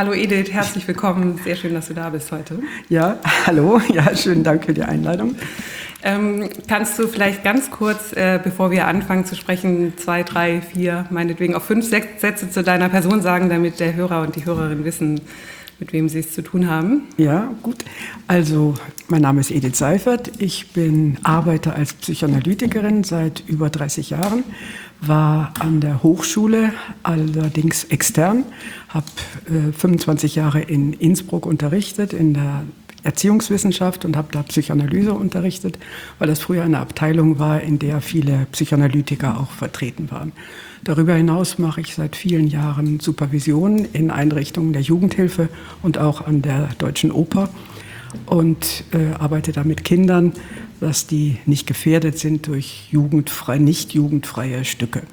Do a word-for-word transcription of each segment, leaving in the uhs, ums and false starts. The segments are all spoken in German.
Hallo Edith, herzlich willkommen. Sehr schön, dass du da bist heute. Ja, hallo. Ja, schönen Dank für die Einladung. Ähm, kannst du vielleicht ganz kurz, äh, bevor wir anfangen zu sprechen, zwei, drei, vier, meinetwegen auch fünf, sechs Sätze zu deiner Person sagen, damit der Hörer und die Hörerin wissen, mit wem sie es zu tun haben? Ja, gut. Also, mein Name ist Edith Seifert. Ich bin arbeite als Psychoanalytikerin seit über dreißig Jahren, war an der Hochschule, allerdings extern, habe äh, fünfundzwanzig Jahre in Innsbruck unterrichtet, in der Erziehungswissenschaft und habe da Psychoanalyse unterrichtet, weil das früher eine Abteilung war, in der viele Psychoanalytiker auch vertreten waren. Darüber hinaus mache ich seit vielen Jahren Supervision in Einrichtungen der Jugendhilfe und auch an der Deutschen Oper und äh, arbeite da mit Kindern, dass die nicht gefährdet sind durch jugendfrei, nicht jugendfreie Stücke.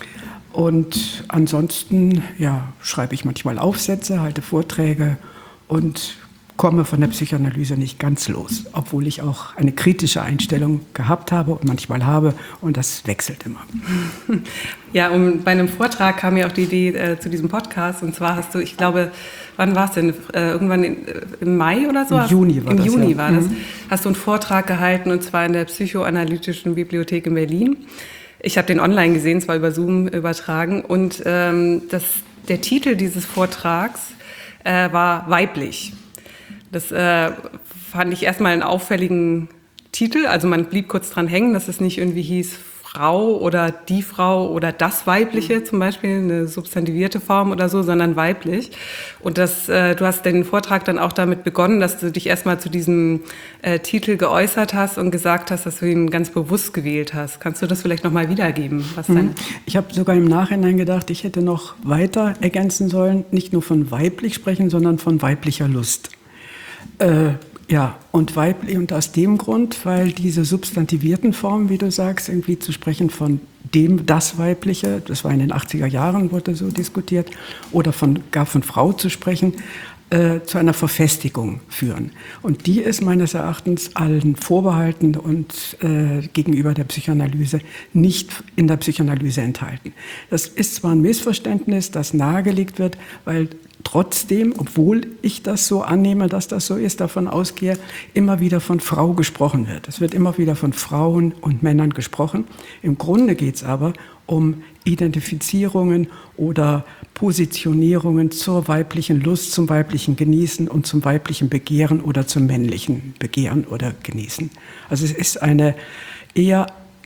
Und ansonsten ja, schreibe ich manchmal Aufsätze, halte Vorträge und komme von der Psychoanalyse nicht ganz los, obwohl ich auch eine kritische Einstellung gehabt habe und manchmal habe und das wechselt immer. Ja, und bei einem Vortrag kam mir auch die Idee äh, zu diesem Podcast und zwar hast du, ich glaube, wann war es denn? Äh, irgendwann in, äh, im Mai oder so? Im Juni war Im das. Im Juni ja. war das. Mhm. Hast du einen Vortrag gehalten und zwar in der Psychoanalytischen Bibliothek in Berlin. Ich habe den online gesehen, zwar über Zoom übertragen und ähm, das, der Titel dieses Vortrags äh, war Weiblich. Das äh, fand ich erstmal einen auffälligen Titel. Also man blieb kurz dran hängen, dass es nicht irgendwie hieß Frau oder die Frau oder das Weibliche zum Beispiel, eine substantivierte Form oder so, sondern weiblich. Und das, äh, du hast den Vortrag dann auch damit begonnen, dass du dich erstmal zu diesem äh, Titel geäußert hast und gesagt hast, dass du ihn ganz bewusst gewählt hast. Kannst du das vielleicht nochmal wiedergeben? Was mhm. dein Ich habe sogar im Nachhinein gedacht, ich hätte noch weiter ergänzen sollen, nicht nur von weiblich sprechen, sondern von weiblicher Lust. Äh, ja, und weiblich, und aus dem Grund, weil diese substantivierten Formen, wie du sagst, irgendwie zu sprechen von dem, das Weibliche, das war in den achtziger Jahren, wurde so diskutiert, oder von, gar von Frau zu sprechen, äh, zu einer Verfestigung führen. Und die ist meines Erachtens allen vorbehalten und äh, gegenüber der Psychoanalyse nicht in der Psychoanalyse enthalten. Das ist zwar ein Missverständnis, das nahegelegt wird, weil trotzdem, obwohl ich das so annehme, dass das so ist, davon ausgehe, immer wieder von Frau gesprochen wird. Es wird immer wieder von Frauen und Männern gesprochen. Im Grunde geht es aber um Identifizierungen oder Positionierungen zur weiblichen Lust, zum weiblichen Genießen und zum weiblichen Begehren oder zum männlichen Begehren oder Genießen. Also es ist eine eher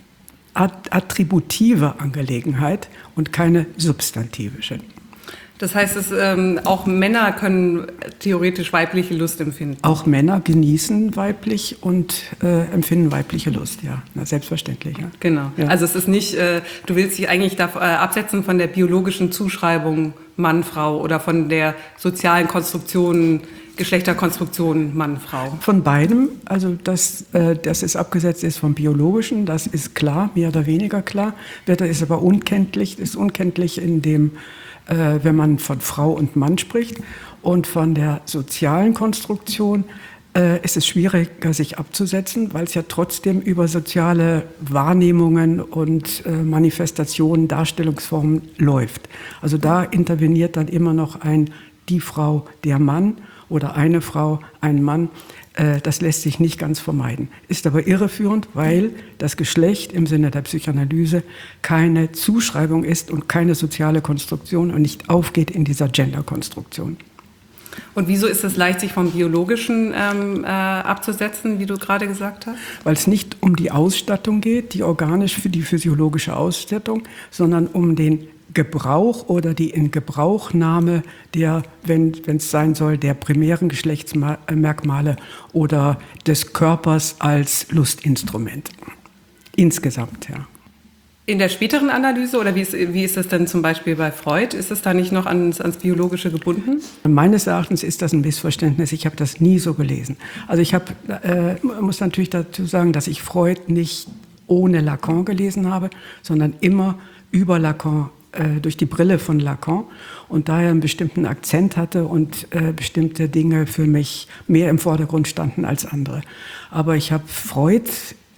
attributive Angelegenheit und keine substantivische. Das heißt, dass ähm, auch Männer können theoretisch weibliche Lust empfinden? Auch Männer genießen weiblich und äh, empfinden weibliche Lust, ja. Na, selbstverständlich. Ja. Genau. Ja. Also es ist nicht, äh, du willst dich eigentlich da, äh, absetzen von der biologischen Zuschreibung Mann, Frau oder von der sozialen Konstruktion, Geschlechterkonstruktion Mann, Frau. Von beidem, also dass, äh, dass es abgesetzt ist vom Biologischen, das ist klar, mehr oder weniger klar. Das ist aber unkenntlich, ist unkenntlich in dem, äh, wenn man von Frau und Mann spricht. Und von der sozialen Konstruktion äh, ist es schwieriger, sich abzusetzen, weil es ja trotzdem über soziale Wahrnehmungen und äh, Manifestationen, Darstellungsformen läuft. Also da interveniert dann immer noch ein die Frau, der Mann oder eine Frau, ein Mann. Äh, das lässt sich nicht ganz vermeiden. Ist aber irreführend, weil das Geschlecht im Sinne der Psychoanalyse keine Zuschreibung ist und keine soziale Konstruktion und nicht aufgeht in dieser Gender-Konstruktion. Und wieso ist es leicht, sich vom Biologischen ähm, äh, abzusetzen, wie du gerade gesagt hast? Weil es nicht um die Ausstattung geht, die organisch für die physiologische Ausstattung, sondern um den Gebrauch oder die Ingebrauchnahme der, wenn es sein soll, der primären Geschlechtsmerkmale oder des Körpers als Lustinstrument. Insgesamt, ja. In der späteren Analyse, oder wie ist, wie ist das denn zum Beispiel bei Freud? Ist es da nicht noch ans, ans Biologische gebunden? Meines Erachtens ist das ein Missverständnis. Ich habe das nie so gelesen. Also ich hab, äh, muss natürlich dazu sagen, dass ich Freud nicht ohne Lacan gelesen habe, sondern immer über Lacan, äh, durch die Brille von Lacan und daher einen bestimmten Akzent hatte und äh, bestimmte Dinge für mich mehr im Vordergrund standen als andere. Aber ich habe Freud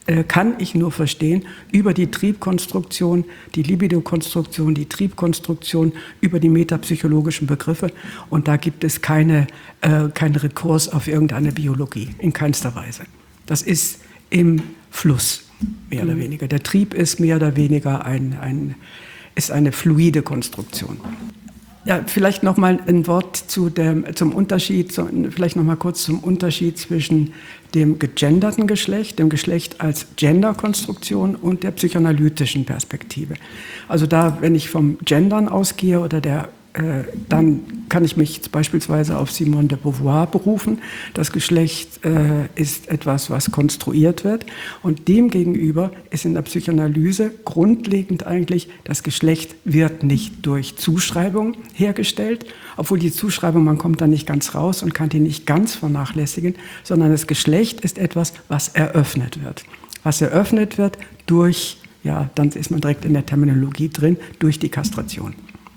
äh, kann ich nur verstehen über die Triebkonstruktion, die Libidokonstruktion, die Triebkonstruktion, über die metapsychologischen Begriffe. Und da gibt es keine, äh, keinen Rekurs auf irgendeine Biologie, in keinster Weise. Das ist im Fluss, mehr oder weniger. Der Trieb ist mehr oder weniger ein, ein, ist eine fluide Konstruktion. Ja, vielleicht noch mal ein Wort zu dem, zum Unterschied, zu, vielleicht noch mal kurz zum Unterschied zwischen dem gegenderten Geschlecht, dem Geschlecht als Genderkonstruktion und der psychoanalytischen Perspektive. Also da, wenn ich vom Gendern ausgehe oder der äh, dann kann ich mich beispielsweise auf Simone de Beauvoir berufen. Das Geschlecht äh, ist etwas, was konstruiert wird. Und demgegenüber ist in der Psychoanalyse grundlegend eigentlich, das Geschlecht wird nicht durch Zuschreibung hergestellt, obwohl die Zuschreibung, man kommt da nicht ganz raus und kann die nicht ganz vernachlässigen, sondern das Geschlecht ist etwas, was eröffnet wird. Was eröffnet wird durch, ja, dann ist man direkt in der Terminologie drin, durch die Kastration.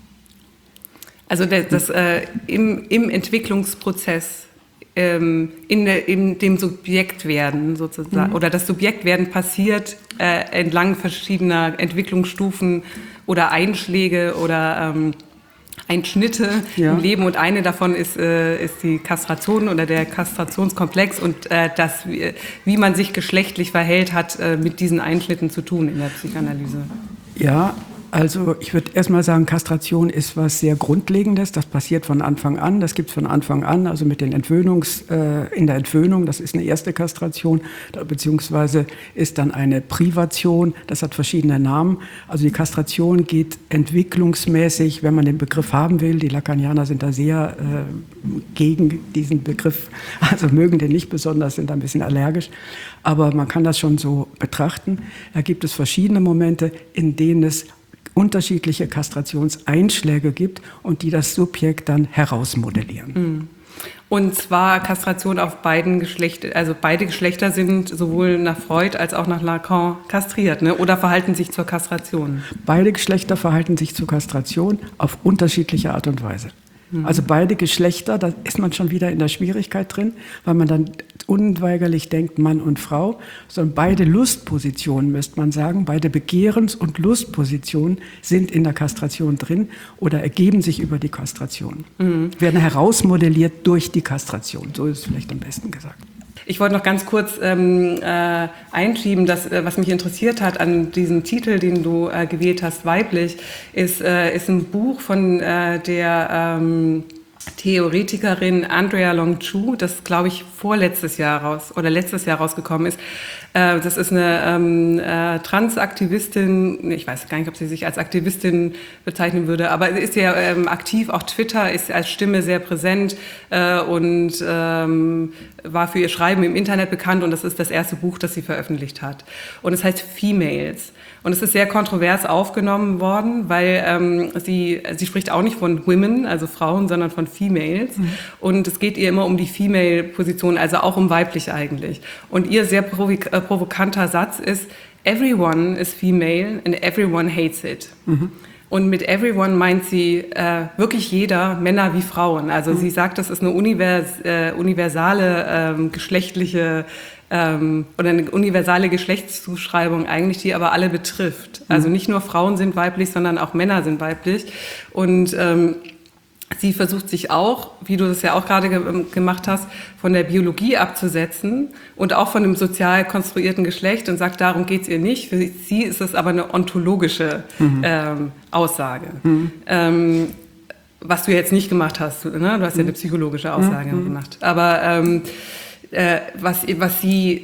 Also das, das äh, im, im Entwicklungsprozess, ähm, in, der, in dem Subjektwerden sozusagen, mhm. oder das Subjektwerden passiert äh, entlang verschiedener Entwicklungsstufen oder Einschläge oder ähm, Einschnitte ja. im Leben, und eine davon ist, äh, ist die Kastration oder der Kastrationskomplex, und äh, das, wie, wie man sich geschlechtlich verhält, hat äh, mit diesen Einschnitten zu tun in der Psychoanalyse. Ja. Also ich würde erstmal sagen, Kastration ist was sehr Grundlegendes. Das passiert von Anfang an. Das gibt es von Anfang an. Also mit den Entwöhnungs, äh, in der Entwöhnung, das ist eine erste Kastration, beziehungsweise ist dann eine Privation. Das hat verschiedene Namen. Also die Kastration geht entwicklungsmäßig, wenn man den Begriff haben will. Die Lacanianer sind da sehr äh, gegen diesen Begriff, also mögen den nicht besonders, sind da ein bisschen allergisch. Aber man kann das schon so betrachten. Da gibt es verschiedene Momente, in denen es unterschiedliche Kastrationseinschläge gibt und die das Subjekt dann herausmodellieren. Und zwar Kastration auf beiden Geschlechtern, also beide Geschlechter sind sowohl nach Freud als auch nach Lacan kastriert, ne? Oder verhalten sich zur Kastration? Beide Geschlechter verhalten sich zur Kastration auf unterschiedliche Art und Weise. Also beide Geschlechter, da ist man schon wieder in der Schwierigkeit drin, weil man dann unweigerlich denkt Mann und Frau, sondern beide Lustpositionen, müsste man sagen, beide Begehrens- und Lustpositionen sind in der Kastration drin oder ergeben sich über die Kastration, mhm. werden herausmodelliert durch die Kastration, so ist es vielleicht am besten gesagt. Ich wollte noch ganz kurz ähm, äh, einschieben, dass, äh, was mich interessiert hat an diesem Titel, den du äh, gewählt hast, weiblich, ist, äh, ist ein Buch von äh, der ähm, Theoretikerin Andrea Long Chu, das, glaube ich, vorletztes Jahr raus oder letztes Jahr rausgekommen ist. Äh, das ist eine ähm, äh, Transaktivistin, ich weiß gar nicht, ob sie sich als Aktivistin bezeichnen würde, aber sie ist ja ähm, aktiv, auch Twitter ist als Stimme sehr präsent äh, und ähm, war für ihr Schreiben im Internet bekannt, und das ist das erste Buch, das sie veröffentlicht hat. Und es heißt Females. Und es ist sehr kontrovers aufgenommen worden, weil ähm, sie, sie spricht auch nicht von Women, also Frauen, sondern von Females. Mhm. Und es geht ihr immer um die Female-Position, also auch um weiblich eigentlich. Und ihr sehr provok- äh, provokanter Satz ist, everyone is female and everyone hates it. Mhm. Und mit everyone meint sie äh, wirklich jeder, Männer wie Frauen. Also mhm. sie sagt, das ist eine univers- äh, universale ähm, geschlechtliche ähm, oder eine universale Geschlechtszuschreibung eigentlich, die aber alle betrifft. Also nicht nur Frauen sind weiblich, sondern auch Männer sind weiblich. Und ähm, sie versucht sich auch, wie du das ja auch gerade ge- gemacht hast, von der Biologie abzusetzen und auch von dem sozial konstruierten Geschlecht, und sagt, darum geht es ihr nicht. Für sie ist es aber eine ontologische mhm. ähm, Aussage. Mhm. Ähm, was du jetzt nicht gemacht hast. Ne? Du hast ja eine psychologische Aussage mhm. gemacht. Aber ähm, äh, was, was sie...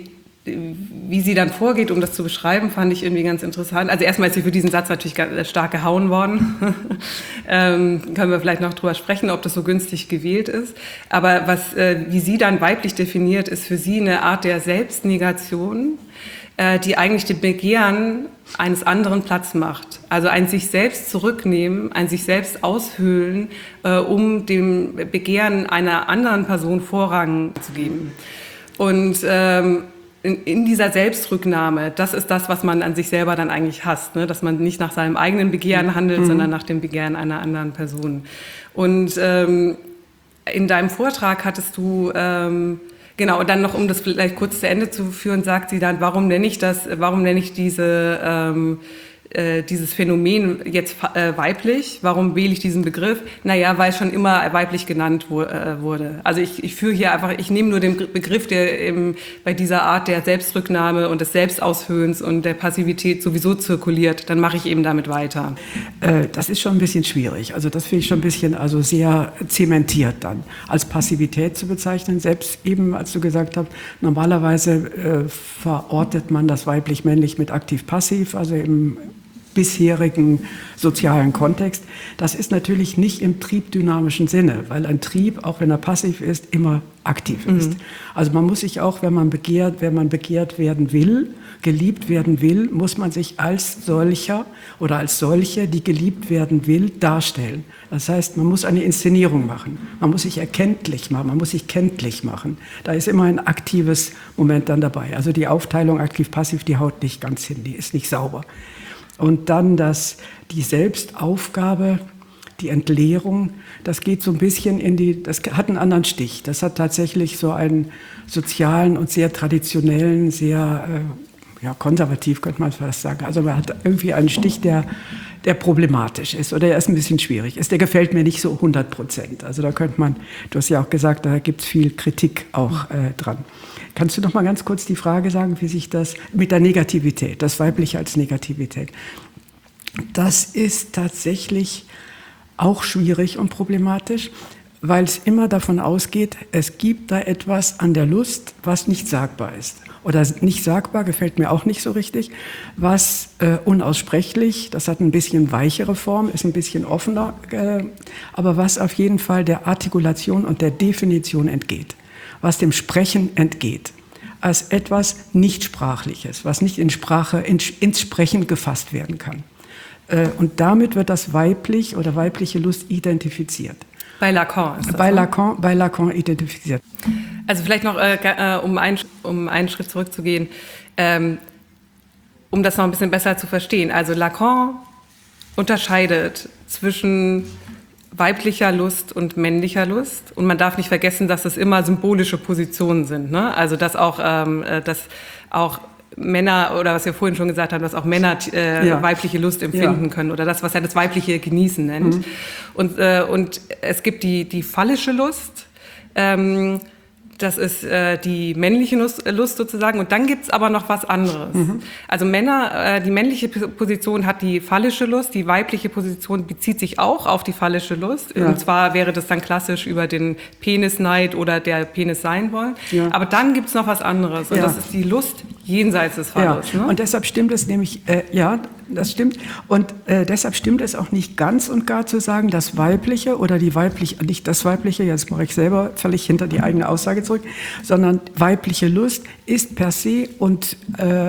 wie sie dann vorgeht, um das zu beschreiben, fand ich irgendwie ganz interessant. Also erstmal ist sie für diesen Satz natürlich ganz stark gehauen worden. ähm, können wir vielleicht noch drüber sprechen, ob das so günstig gewählt ist. Aber was, äh, wie sie dann weiblich definiert, ist für sie eine Art der Selbstnegation, äh, die eigentlich dem Begehren eines anderen Platz macht. Also ein sich selbst zurücknehmen, ein sich selbst aushöhlen, äh, um dem Begehren einer anderen Person Vorrang zu geben. Und ähm, In, in dieser Selbstrücknahme, das ist das, was man an sich selber dann eigentlich hasst, ne? Dass man nicht nach seinem eigenen Begehren handelt, mhm. sondern nach dem Begehren einer anderen Person. Und ähm, in deinem Vortrag hattest du ähm, Genau, und dann noch, um das vielleicht kurz zu Ende zu führen, sagt sie dann, warum nenne ich das, warum nenne ich diese, ähm, äh, dieses Phänomen jetzt äh, weiblich? Warum wähle ich diesen Begriff? Naja, weil es schon immer weiblich genannt wo, äh, wurde. Also ich, ich führe hier einfach, ich nehme nur den Begriff, der im, bei dieser Art der Selbstrücknahme und des Selbstaushöhens und der Passivität sowieso zirkuliert, dann mache ich eben damit weiter. Äh, das ist schon ein bisschen schwierig. Also das finde ich schon ein bisschen, also sehr zementiert dann, als Passivität zu bezeichnen. Selbst eben, als du gesagt hast, normalerweise äh, verortet man das weiblich-männlich mit aktiv-passiv, also im bisherigen sozialen Kontext. Das ist natürlich nicht im triebdynamischen Sinne, weil ein Trieb, auch wenn er passiv ist, immer aktiv ist. Mhm. Also man muss sich auch, wenn man begehrt, wenn man begehrt werden will, geliebt werden will, muss man sich als solcher oder als solche, die geliebt werden will, darstellen. Das heißt, man muss eine Inszenierung machen. Man muss sich erkenntlich machen, man muss sich kenntlich machen. Da ist immer ein aktives Moment dann dabei. Also die Aufteilung aktiv-passiv, die haut nicht ganz hin, die ist nicht sauber. Und dann das, die Selbstaufgabe, die Entleerung, das geht so ein bisschen in die, das hat einen anderen Stich. Das hat tatsächlich so einen sozialen und sehr traditionellen, sehr äh, ja, konservativ könnte man fast sagen. Also man hat irgendwie einen Stich, der, der problematisch ist oder der ist ein bisschen schwierig ist. Der gefällt mir nicht so hundert Prozent. Also da könnte man, du hast ja auch gesagt, da gibt es viel Kritik auch äh, dran. Kannst du noch mal ganz kurz die Frage sagen, wie sich das mit der Negativität, das Weibliche als Negativität, das ist tatsächlich auch schwierig und problematisch, weil es immer davon ausgeht, es gibt da etwas an der Lust, was nicht sagbar ist. Oder nicht sagbar, gefällt mir auch nicht so richtig, was äh, unaussprechlich, das hat ein bisschen weichere Form, ist ein bisschen offener, äh, aber was auf jeden Fall der Artikulation und der Definition entgeht. Was dem Sprechen entgeht, als etwas Nichtsprachliches, was nicht in Sprache, in, ins Sprechen gefasst werden kann. Äh, und damit wird das weiblich oder weibliche Lust identifiziert. Bei Lacan ist das bei so? Lacan, bei Lacan identifiziert. Also vielleicht noch, äh, um, ein, um einen Schritt zurückzugehen, ähm, um das noch ein bisschen besser zu verstehen. Also Lacan unterscheidet zwischen weiblicher Lust und männlicher Lust. Und man darf nicht vergessen, dass es immer symbolische Positionen sind. Ne? Also dass auch, ähm, dass auch Männer, oder was wir vorhin schon gesagt haben, dass auch Männer äh, ja. weibliche Lust empfinden ja. können oder das, was er das weibliche Genießen nennt. Mhm. Und, äh, und es gibt die, die phallische Lust, ähm, das ist äh, die männliche Lust, Lust sozusagen. Und dann gibt's aber noch was anderes. Mhm. Also Männer, äh, die männliche Position hat die phallische Lust, die weibliche Position bezieht sich auch auf die phallische Lust. Ja. Und zwar wäre das dann klassisch über den Penisneid oder der Penis sein wollen. Ja. Aber dann gibt's noch was anderes. Und ja. das ist die Lust jenseits des Phallus. Ja. Ne? Und deshalb stimmt es nämlich, äh, ja, das stimmt. Und äh, deshalb stimmt es auch nicht ganz und gar zu sagen, das Weibliche oder die weibliche, nicht das Weibliche, jetzt mache ich selber völlig hinter die eigene Aussage zurück, sondern weibliche Lust ist per se und äh,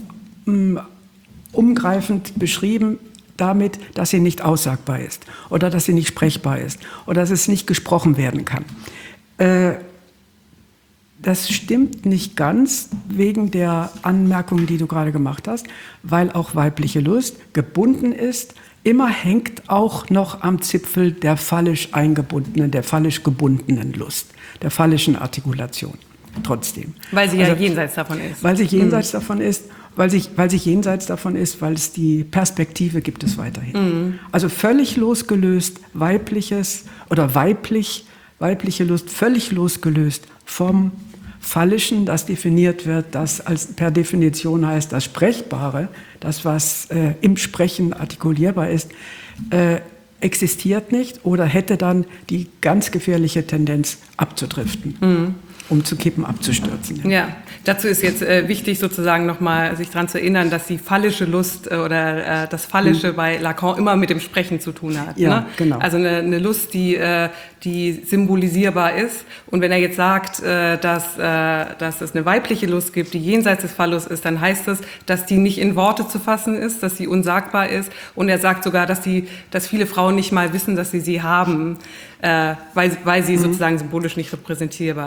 umgreifend beschrieben damit, dass sie nicht aussagbar ist oder dass sie nicht sprechbar ist oder dass es nicht gesprochen werden kann. Äh, Das stimmt nicht ganz wegen der Anmerkung, die du gerade gemacht hast, weil auch weibliche Lust gebunden ist, immer hängt auch noch am Zipfel der phallisch eingebundenen, der phallisch gebundenen Lust, der phallischen Artikulation. Trotzdem. Weil sie ja also, jenseits davon ist. Weil sie jenseits mhm. davon ist, weil sie, weil sie jenseits davon ist, weil es die Perspektive gibt es weiterhin. Mhm. Also völlig losgelöst weibliches oder weiblich, weibliche Lust völlig losgelöst vom Phallischen, das definiert wird, das als per Definition heißt, das Sprechbare, das, was äh, im Sprechen artikulierbar ist, äh, existiert nicht oder hätte dann die ganz gefährliche Tendenz abzudriften. Mhm. umzukippen, abzustürzen. Ja, ja, dazu ist jetzt äh, wichtig sozusagen nochmal sich daran zu erinnern, dass die phallische Lust äh, oder äh, das Phallische mhm. bei Lacan immer mit dem Sprechen zu tun hat. Ja, ne? genau. Also eine, eine Lust, die, äh, die symbolisierbar ist. Und wenn er jetzt sagt, äh, dass, äh, dass es eine weibliche Lust gibt, die jenseits des Phallus ist, dann heißt es, dass die nicht in Worte zu fassen ist, dass sie unsagbar ist. Und er sagt sogar, dass, die, dass viele Frauen nicht mal wissen, dass sie sie haben, äh, weil, weil sie mhm. sozusagen symbolisch nicht repräsentierbar ist. Also mhm.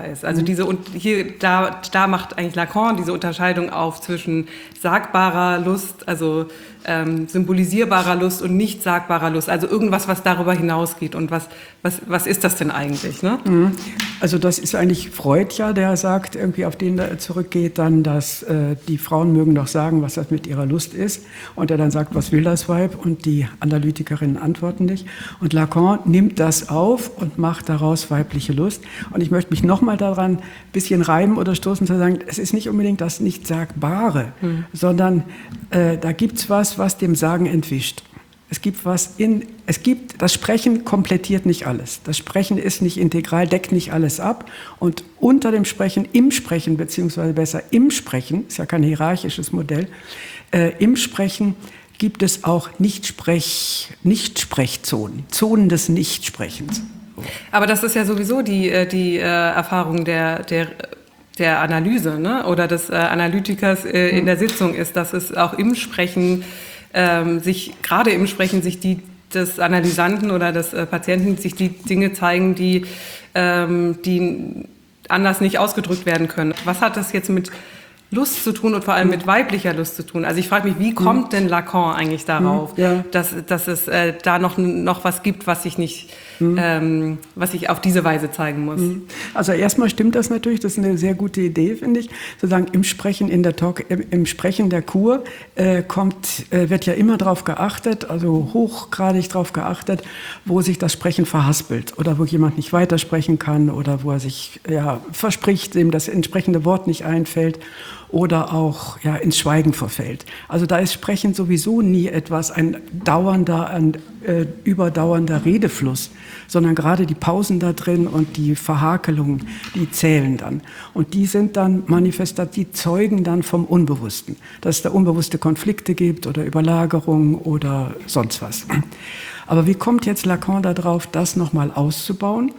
diese, und hier, da, da macht eigentlich Lacan diese Unterscheidung auf zwischen sagbarer Lust, also ähm, symbolisierbarer Lust und nicht sagbarer Lust. Also irgendwas, was darüber hinausgeht. Und was, was, was ist das denn eigentlich? Ne? Also das ist eigentlich Freud ja, der sagt, irgendwie auf den er zurückgeht, dann, dass äh, die Frauen mögen doch sagen, was das mit ihrer Lust ist. Und er dann sagt, was will das Weib? Und die Analytikerinnen antworten nicht. Und Lacan nimmt das auf und macht daraus weibliche Lust. Und ich möchte mich nochmal daran ein bisschen reiben oder stoßen, zu sagen, es ist nicht unbedingt das Nicht-Sagbare, hm. sondern äh, da gibt es was, was dem Sagen entwischt. Es gibt was in, es gibt, das Sprechen komplettiert nicht alles. Das Sprechen ist nicht integral, deckt nicht alles ab. Und unter dem Sprechen, im Sprechen, beziehungsweise besser im Sprechen, ist ja kein hierarchisches Modell, äh, im Sprechen gibt es auch Nicht-Sprech, Nicht-Sprechzonen, Zonen des Nichtsprechens. Aber das ist ja sowieso die, die äh, Erfahrung der, der, der Analyse, ne? Oder des äh, Analytikers äh, in der Sitzung ist, dass es auch im Sprechen ähm, sich, gerade im Sprechen, sich die des Analysanten oder des äh, Patienten sich die Dinge zeigen, die, ähm, die anders nicht ausgedrückt werden können. Was hat das jetzt mit Lust zu tun und vor allem mit weiblicher Lust zu tun? Also ich frage mich, wie kommt denn Lacan eigentlich darauf, ja. dass, dass es äh, da noch, noch was gibt, was ich nicht, mhm. ähm, was ich auf diese Weise zeigen muss? Also erstmal stimmt das natürlich, das ist eine sehr gute Idee, finde ich. Sozusagen im Sprechen in der Talk, im, im Sprechen der Kur äh, kommt, äh, wird ja immer darauf geachtet, also hochgradig darauf geachtet, wo sich das Sprechen verhaspelt oder wo jemand nicht weitersprechen kann oder wo er sich ja, verspricht, dem das entsprechende Wort nicht einfällt. Oder auch ja, ins Schweigen verfällt. Also da ist Sprechen sowieso nie etwas, ein dauernder, ein äh, überdauernder Redefluss, sondern gerade die Pausen da drin und die Verhakelungen, die zählen dann. Und die sind dann manifestat, die zeugen dann vom Unbewussten, dass es da unbewusste Konflikte gibt oder Überlagerungen oder sonst was. Aber wie kommt jetzt Lacan darauf, das nochmal auszubauen?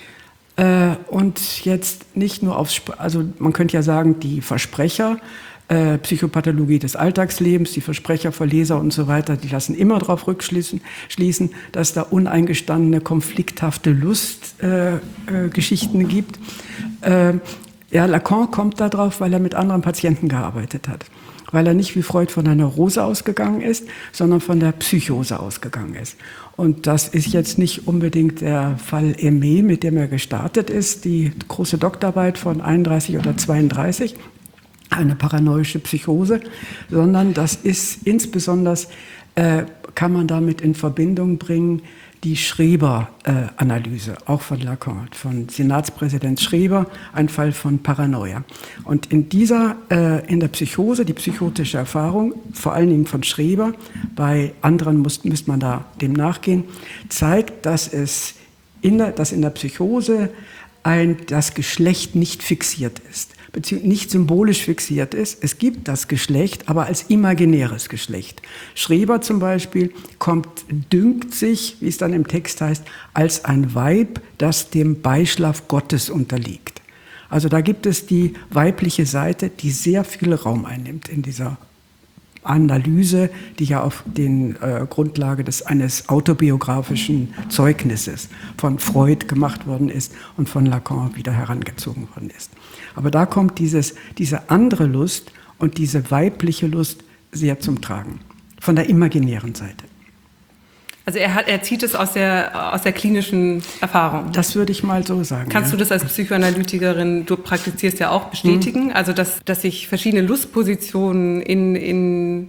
Und jetzt nicht nur aufs, also man könnte ja sagen, die Versprecher, äh, Psychopathologie des Alltagslebens, die Versprecher, Verleser und so weiter, die lassen immer darauf rückschließen, schließen, dass da uneingestandene, konflikthafte Lustgeschichten äh, äh, gibt. Äh, ja, Lacan kommt da drauf, weil er mit anderen Patienten gearbeitet hat. Weil er nicht wie Freud von der Neurose ausgegangen ist, sondern von der Psychose ausgegangen ist. Und das ist jetzt nicht unbedingt der Fall Aimé, mit dem er gestartet ist, die große Doktorarbeit von einunddreißig oder zweiunddreißig, eine paranoische Psychose, sondern das ist insbesondere, äh, kann man damit in Verbindung bringen, die Schreber-Analyse, äh, auch von Lacan, von Senatspräsident Schreber, ein Fall von Paranoia. Und in dieser, äh, in der Psychose, die psychotische Erfahrung, vor allen Dingen von Schreber, bei anderen muss, müsste man da dem nachgehen, zeigt, dass es in der, dass in der Psychose ein, das Geschlecht nicht fixiert ist, beziehungsweise nicht symbolisch fixiert ist. Es gibt das Geschlecht, aber als imaginäres Geschlecht. Schreber zum Beispiel kommt, dünkt sich, wie es dann im Text heißt, als ein Weib, das dem Beischlaf Gottes unterliegt. Also da gibt es die weibliche Seite, die sehr viel Raum einnimmt in dieser Analyse, die ja auf den äh, Grundlage des eines autobiografischen Zeugnisses von Freud gemacht worden ist und von Lacan wieder herangezogen worden ist. Aber da kommt dieses, diese andere Lust und diese weibliche Lust sehr zum Tragen, von der imaginären Seite. Also er, hat, er zieht es aus der, aus der klinischen Erfahrung. Das würde ich mal so sagen. Kannst ja. du das als Psychoanalytikerin, du praktizierst ja auch, bestätigen? Mhm. Also dass, dass sich verschiedene Lustpositionen in, in,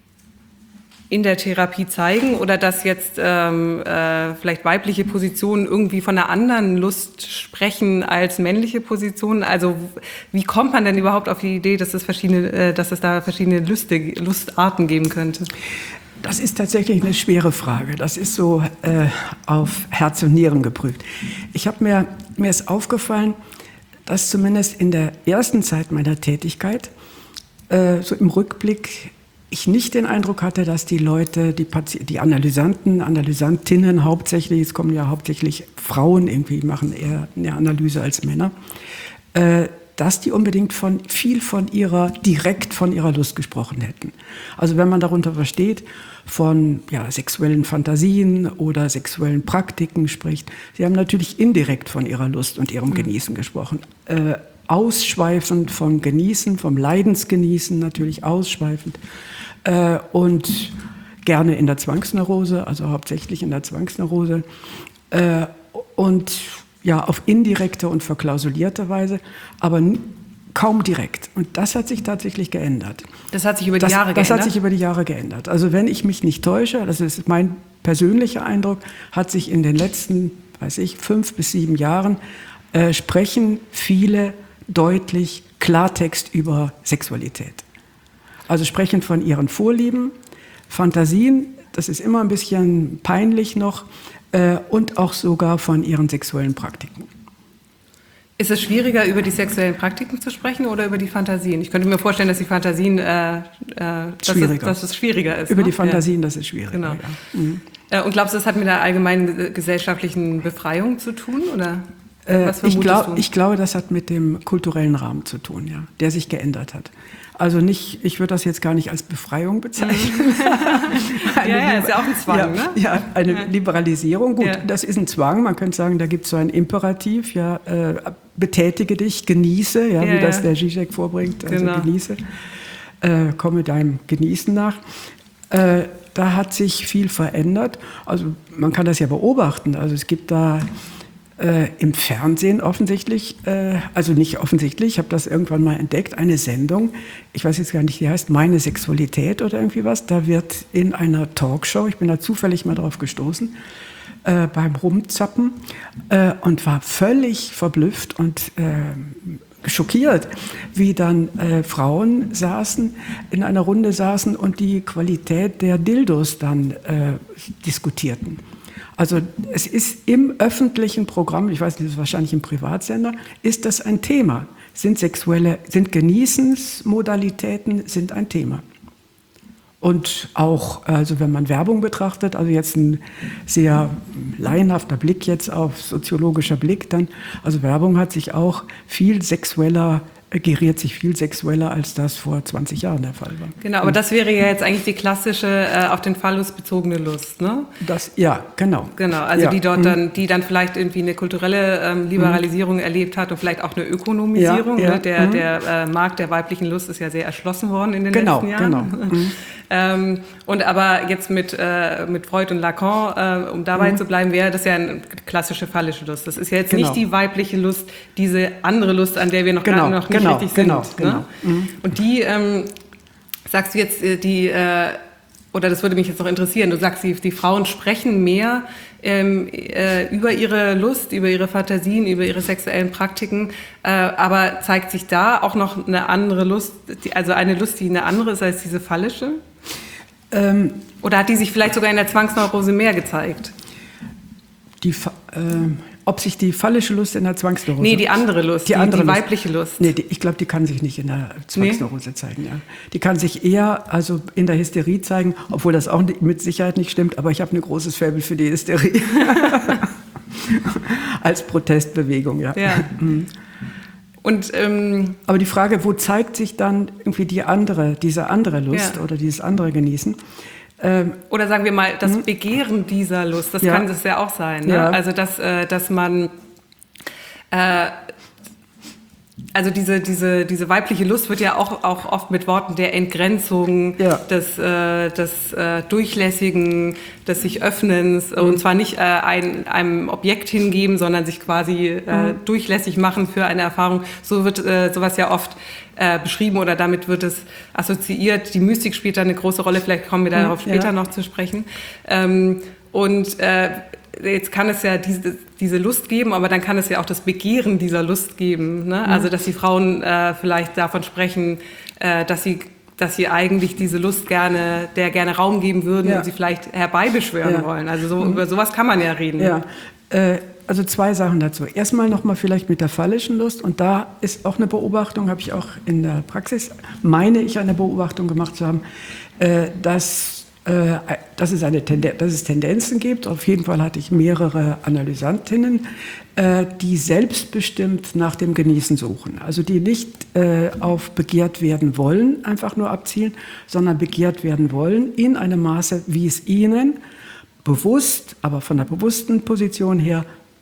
in der Therapie zeigen oder dass jetzt ähm, äh, vielleicht weibliche Positionen irgendwie von einer anderen Lust sprechen als männliche Positionen? Also wie kommt man denn überhaupt auf die Idee, dass es, verschiedene, äh, dass es da verschiedene Lüste, Lustarten geben könnte? Das ist tatsächlich eine schwere Frage. Das ist so äh, auf Herz und Nieren geprüft. Ich habe mir, mir ist aufgefallen, dass zumindest in der ersten Zeit meiner Tätigkeit, äh, so im Rückblick, ich nicht den Eindruck hatte, dass die Leute, die, Pati- die Analysanten, Analysantinnen hauptsächlich, es kommen ja hauptsächlich Frauen, irgendwie machen eher eine Analyse als Männer, äh, dass die unbedingt von, viel von ihrer, direkt von ihrer Lust gesprochen hätten. Also wenn man darunter versteht, von ja, sexuellen Fantasien oder sexuellen Praktiken spricht. Sie haben natürlich indirekt von ihrer Lust und ihrem Genießen gesprochen. Äh, ausschweifend vom Genießen, vom Leidensgenießen natürlich ausschweifend äh, und gerne in der Zwangsneurose, also hauptsächlich in der Zwangsneurose äh, und ja auf indirekte und verklausulierte Weise, aber n- kaum direkt. Und das hat sich tatsächlich geändert. Das hat sich über die das, Jahre das geändert? Das hat sich über die Jahre geändert. Also wenn ich mich nicht täusche, das ist mein persönlicher Eindruck, hat sich in den letzten, weiß ich, fünf bis sieben Jahren äh, sprechen viele deutlich Klartext über Sexualität. Also sprechen von ihren Vorlieben, Fantasien, das ist immer ein bisschen peinlich noch, äh, und auch sogar von ihren sexuellen Praktiken. Ist es schwieriger, über die sexuellen Praktiken zu sprechen oder über die Fantasien? Ich könnte mir vorstellen, dass die Fantasien, äh, äh, dass, es, dass es schwieriger ist. Über ne? die Fantasien, ja. Das ist schwieriger. Genau. Ja. Mhm. Äh, und glaubst du, das hat mit der allgemeinen gesellschaftlichen Befreiung zu tun? Oder äh, was ich, glaub, du? ich glaube, das hat mit dem kulturellen Rahmen zu tun, ja, der sich geändert hat. Also nicht, ich würde das jetzt gar nicht als Befreiung bezeichnen. ja, ja, ist ja auch ein Zwang, ja, ne? Ja, eine ja. Liberalisierung. Gut, ja. das ist ein Zwang. Man könnte sagen, da gibt es so ein Imperativ, ja, äh, betätige dich, genieße, ja, ja wie ja. das der Zizek vorbringt, also genau. genieße, äh, komme deinem Genießen nach. Äh, da hat sich viel verändert. Also man kann das ja beobachten. Also es gibt da Äh, im Fernsehen offensichtlich, äh, also nicht offensichtlich, ich habe das irgendwann mal entdeckt, eine Sendung, ich weiß jetzt gar nicht, die heißt Meine Sexualität oder irgendwie was, da wird in einer Talkshow, ich bin da zufällig mal drauf gestoßen, äh, beim Rumzappen äh, und war völlig verblüfft und äh, schockiert, wie dann äh, Frauen saßen, in einer Runde saßen und die Qualität der Dildos dann äh, diskutierten. Also es ist im öffentlichen Programm, ich weiß nicht, das ist wahrscheinlich im Privatsender, ist das ein Thema. Sind sexuelle, sind Genießensmodalitäten sind ein Thema. Und auch, also wenn man Werbung betrachtet, also jetzt ein sehr laienhafter Blick jetzt auf soziologischer Blick, dann, also Werbung hat sich auch viel sexueller geriert sich viel sexueller, als das vor zwanzig Jahren der Fall war. Genau, aber das wäre ja jetzt eigentlich die klassische äh, auf den Phallus bezogene Lust, ne? Das, ja, genau. Genau, also ja. die dort mhm. dann, die dann vielleicht irgendwie eine kulturelle ähm, Liberalisierung mhm. erlebt hat und vielleicht auch eine Ökonomisierung. Ja, ja. Ne? Der, mhm. der äh, Markt der weiblichen Lust ist ja sehr erschlossen worden in den genau, letzten Jahren. Genau, mhm. ähm, und aber jetzt mit, äh, mit Freud und Lacan, äh, um dabei mhm. zu bleiben, wäre das ja eine klassische phallische Lust. Das ist ja jetzt genau. nicht die weibliche Lust, diese andere Lust, an der wir noch, genau, gar, noch nicht genau, richtig genau, sind. Genau. Ne? Mhm. Und die, ähm, sagst du jetzt, die, äh, oder das würde mich jetzt noch interessieren, du sagst, die, die Frauen sprechen mehr ähm, äh, über ihre Lust, über ihre Fantasien, über ihre sexuellen Praktiken, äh, aber zeigt sich da auch noch eine andere Lust, die, also eine Lust, die eine andere ist als diese phallische? Ähm, oder hat die sich vielleicht sogar in der Zwangsneurose mehr gezeigt? Die, äh, ob sich die phallische Lust in der Zwangsneurose... Nee, die andere Lust, die, die, andere die Lust. weibliche Lust. Nee, die, ich glaube, die kann sich nicht in der Zwangsneurose nee. zeigen. Ja. Die kann sich eher also in der Hysterie zeigen, obwohl das auch mit Sicherheit nicht stimmt, aber ich habe ein großes Faible für die Hysterie. Als Protestbewegung, ja. ja. Mhm. Und, ähm, aber die Frage, wo zeigt sich dann irgendwie die andere, diese andere Lust ja. oder dieses andere Genießen? Ähm, Oder sagen wir mal, das Begehren dieser Lust, das ja. kann das ja auch sein. Ne? Ja. Also, dass, äh, dass man, äh, also diese, diese, diese weibliche Lust wird ja auch, auch oft mit Worten der Entgrenzung, ja. des, äh, des äh, Durchlässigen, des sich Öffnens, mhm. und zwar nicht äh, ein, einem Objekt hingeben, sondern sich quasi äh, mhm. durchlässig machen für eine Erfahrung. So wird äh, sowas ja oft Äh, beschrieben oder damit wird es assoziiert. Die Mystik spielt da eine große Rolle, vielleicht kommen wir darauf später ja. noch zu sprechen. Ähm, und äh, jetzt kann es ja diese, diese Lust geben, aber dann kann es ja auch das Begehren dieser Lust geben. Ne? Mhm. Also dass die Frauen äh, vielleicht davon sprechen, äh, dass sie dass sie eigentlich diese Lust gerne, der gerne Raum geben würden ja. und sie vielleicht herbeibeschwören ja. wollen. Also so, mhm. über sowas kann man ja reden. Ja. Äh, also zwei Sachen dazu. Erstmal nochmal vielleicht mit der phallischen Lust. Und da ist auch eine Beobachtung, habe ich auch in der Praxis, meine ich eine Beobachtung gemacht zu haben, äh, dass, äh, dass, es eine Tenden- dass es Tendenzen gibt. Auf jeden Fall hatte ich mehrere Analysantinnen, äh, die selbstbestimmt nach dem Genießen suchen. Also die nicht äh, auf begehrt werden wollen, einfach nur abzielen, sondern begehrt werden wollen in einem Maße, wie es ihnen bewusst, aber von der bewussten Position her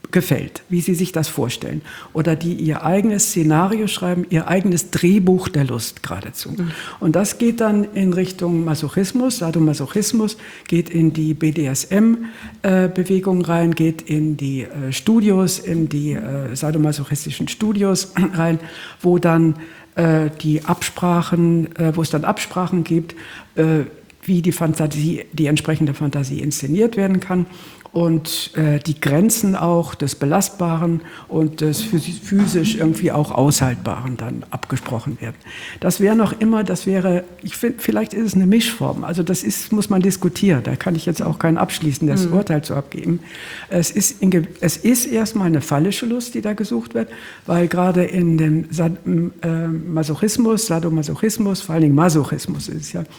gefällt, wie sie sich das vorstellen. Oder die ihr eigenes Szenario schreiben, ihr eigenes Drehbuch der Lust geradezu. Mhm. Und das geht dann in Richtung Masochismus, Sadomasochismus, geht in die B D S M-Bewegung rein, geht in die äh, Studios, in die äh, sadomasochistischen Studios rein, wo dann äh, die Absprachen, äh, wo es dann Absprachen gibt, äh, wie die Fantasie, die entsprechende Fantasie inszeniert werden kann. Und äh, die Grenzen auch des Belastbaren und des physisch irgendwie auch Aushaltbaren dann abgesprochen werden. Das wäre noch immer, das wäre, ich finde, vielleicht ist es eine Mischform. Also das ist, muss man diskutieren. Da kann ich jetzt auch kein abschließendes mhm. Urteil zu abgeben. Es ist, in, es ist erstmal eine phallische Lust, die da gesucht wird, weil gerade in dem Sad, äh, Masochismus, Sadomasochismus, vor allen Dingen Masochismus ist es ja,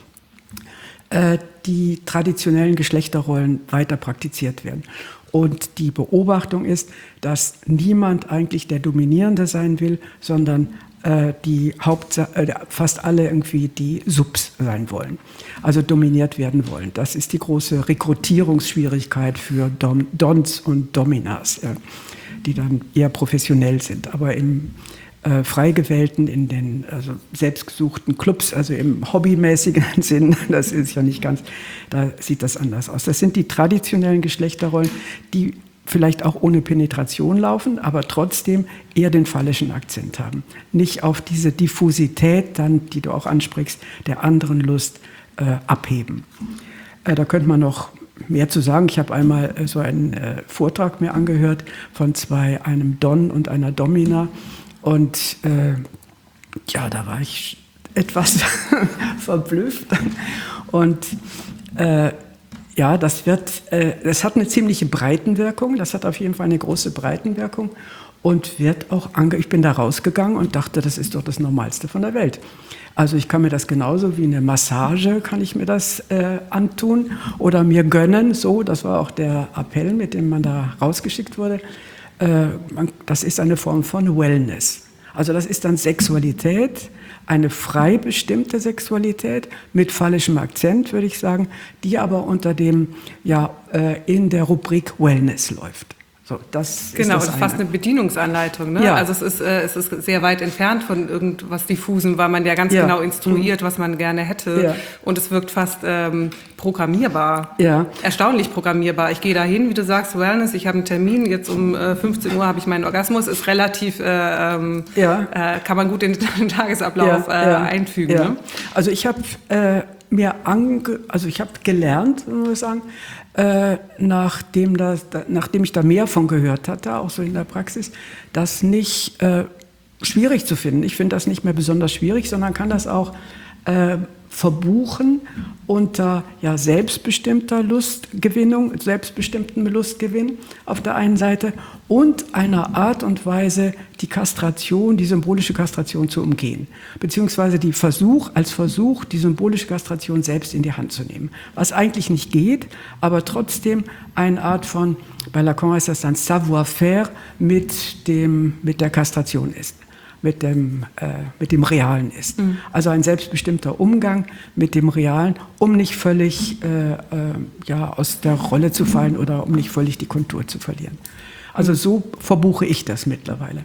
die traditionellen Geschlechterrollen weiter praktiziert werden. Und die Beobachtung ist, dass niemand eigentlich der Dominierende sein will, sondern äh, die Hauptsa- äh, fast alle irgendwie die Subs sein wollen, also dominiert werden wollen. Das ist die große Rekrutierungsschwierigkeit für Dom- Dons und Dominas, äh, die dann eher professionell sind. Aber im Äh, frei gewählten, in den also selbstgesuchten Clubs, also im hobbymäßigen Sinn, das ist ja nicht ganz, da sieht das anders aus. Das sind die traditionellen Geschlechterrollen, die vielleicht auch ohne Penetration laufen, aber trotzdem eher den phallischen Akzent haben. Nicht auf diese Diffusität, dann, die du auch ansprichst, der anderen Lust äh, abheben. Äh, da könnte man noch mehr zu sagen. Ich habe einmal äh, so einen äh, Vortrag mir angehört von zwei, einem Don und einer Domina. Und äh, ja, da war ich etwas verblüfft. Und äh, ja, das wird, äh, das hat eine ziemliche Breitenwirkung. Das hat auf jeden Fall eine große Breitenwirkung und wird auch ange. Ich bin da rausgegangen und dachte, das ist doch das Normalste von der Welt. Also ich kann mir das genauso wie eine Massage, kann ich mir das äh, antun oder mir gönnen. So, das war auch der Appell, mit dem man da rausgeschickt wurde. Das ist eine Form von Wellness. Also das ist dann Sexualität, eine frei bestimmte Sexualität mit phallischem Akzent, würde ich sagen, die aber unter dem, ja, in der Rubrik Wellness läuft. So, das genau, ist das und fast eine Bedienungsanleitung. Ne? Ja. Also es ist, äh, es ist sehr weit entfernt von irgendwas Diffusem, weil man ja ganz ja. genau instruiert, mhm. was man gerne hätte. Ja. Und es wirkt fast ähm, programmierbar, ja. erstaunlich programmierbar. Ich gehe dahin, wie du sagst, Wellness, ich habe einen Termin, jetzt um äh, fünfzehn Uhr habe ich meinen Orgasmus, ist relativ, äh, ähm, ja. äh, kann man gut in den Tagesablauf ja. Äh, ja. einfügen. Ja. Ne? Also ich habe äh, mir ange, also ich habe gelernt, muss ich sagen, Äh, nachdem, das, da, nachdem ich da mehr von gehört hatte, auch so in der Praxis, das nicht äh, schwierig zu finden. Ich finde das nicht mehr besonders schwierig, sondern kann das auch äh, verbuchen unter ja, selbstbestimmter Lustgewinnung, selbstbestimmten Lustgewinn auf der einen Seite und einer Art und Weise, die Kastration, die symbolische Kastration zu umgehen. Beziehungsweise die Versuch, als Versuch, die symbolische Kastration selbst in die Hand zu nehmen. Was eigentlich nicht geht, aber trotzdem eine Art von, bei Lacan heißt das dann Savoir-faire mit, dem, mit der Kastration ist. Mit dem, äh, mit dem Realen ist. Mhm. Also ein selbstbestimmter Umgang mit dem Realen, um nicht völlig äh, äh, ja, aus der Rolle zu fallen oder um nicht völlig die Kontur zu verlieren. Also so verbuche ich das mittlerweile.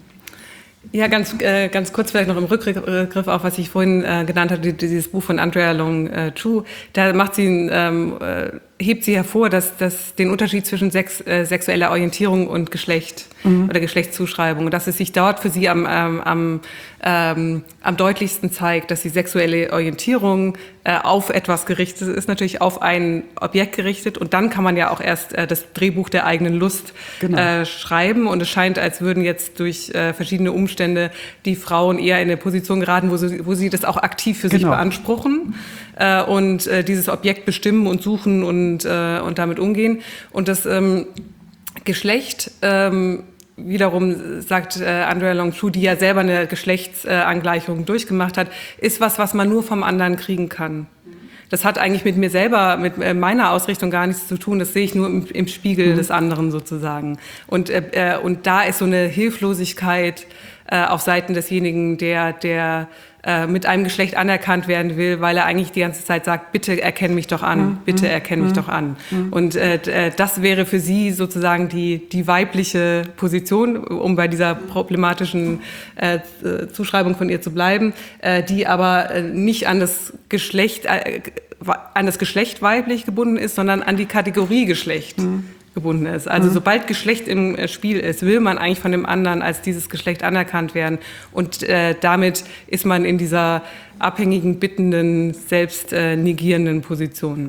Ja, ganz, äh, ganz kurz vielleicht noch im Rückgriff auf, was ich vorhin äh, genannt hatte, dieses Buch von Andrea Long äh, Chu. Da macht sie, ähm, äh, hebt sie hervor, dass, dass den Unterschied zwischen Sex, äh, sexueller Orientierung und Geschlecht mhm. oder Geschlechtszuschreibung, dass es sich dort für sie am, ähm, am, ähm, am deutlichsten zeigt, dass die sexuelle Orientierung äh, auf etwas gerichtet ist, natürlich auf ein Objekt gerichtet und dann kann man ja auch erst äh, das Drehbuch der eigenen Lust genau. äh, schreiben und es scheint, als würden jetzt durch äh, verschiedene Umstände die Frauen eher in eine Position geraten, wo sie, wo sie das auch aktiv für genau. sich beanspruchen äh, und äh, dieses Objekt bestimmen und suchen und, äh, und damit umgehen. Und das ähm, Geschlecht, ähm, wiederum sagt äh, Andrea Long Chu, die ja selber eine Geschlechtsangleichung äh, durchgemacht hat, ist was, was man nur vom anderen kriegen kann. Das hat eigentlich mit mir selber, mit äh, meiner Ausrichtung gar nichts zu tun. Das sehe ich nur im, im Spiegel mhm. des anderen sozusagen. Und, äh, und da ist so eine Hilflosigkeit äh, auf Seiten desjenigen, der, der äh, mit einem Geschlecht anerkannt werden will, weil er eigentlich die ganze Zeit sagt, bitte erkenn mich doch an, mhm. bitte erkenn mhm. mich doch an. Mhm. Und äh, das wäre für sie sozusagen die, die weibliche Position, um bei dieser problematischen äh, Zuschreibung von ihr zu bleiben, äh, die aber äh, nicht an das Geschlecht, äh, an das Geschlecht weiblich gebunden ist, sondern an die Kategorie Geschlecht. Mhm. gebunden ist. Also mhm. sobald Geschlecht im Spiel ist, will man eigentlich von dem anderen als dieses Geschlecht anerkannt werden. Und äh, damit ist man in dieser abhängigen, bittenden, selbst äh, negierenden Position.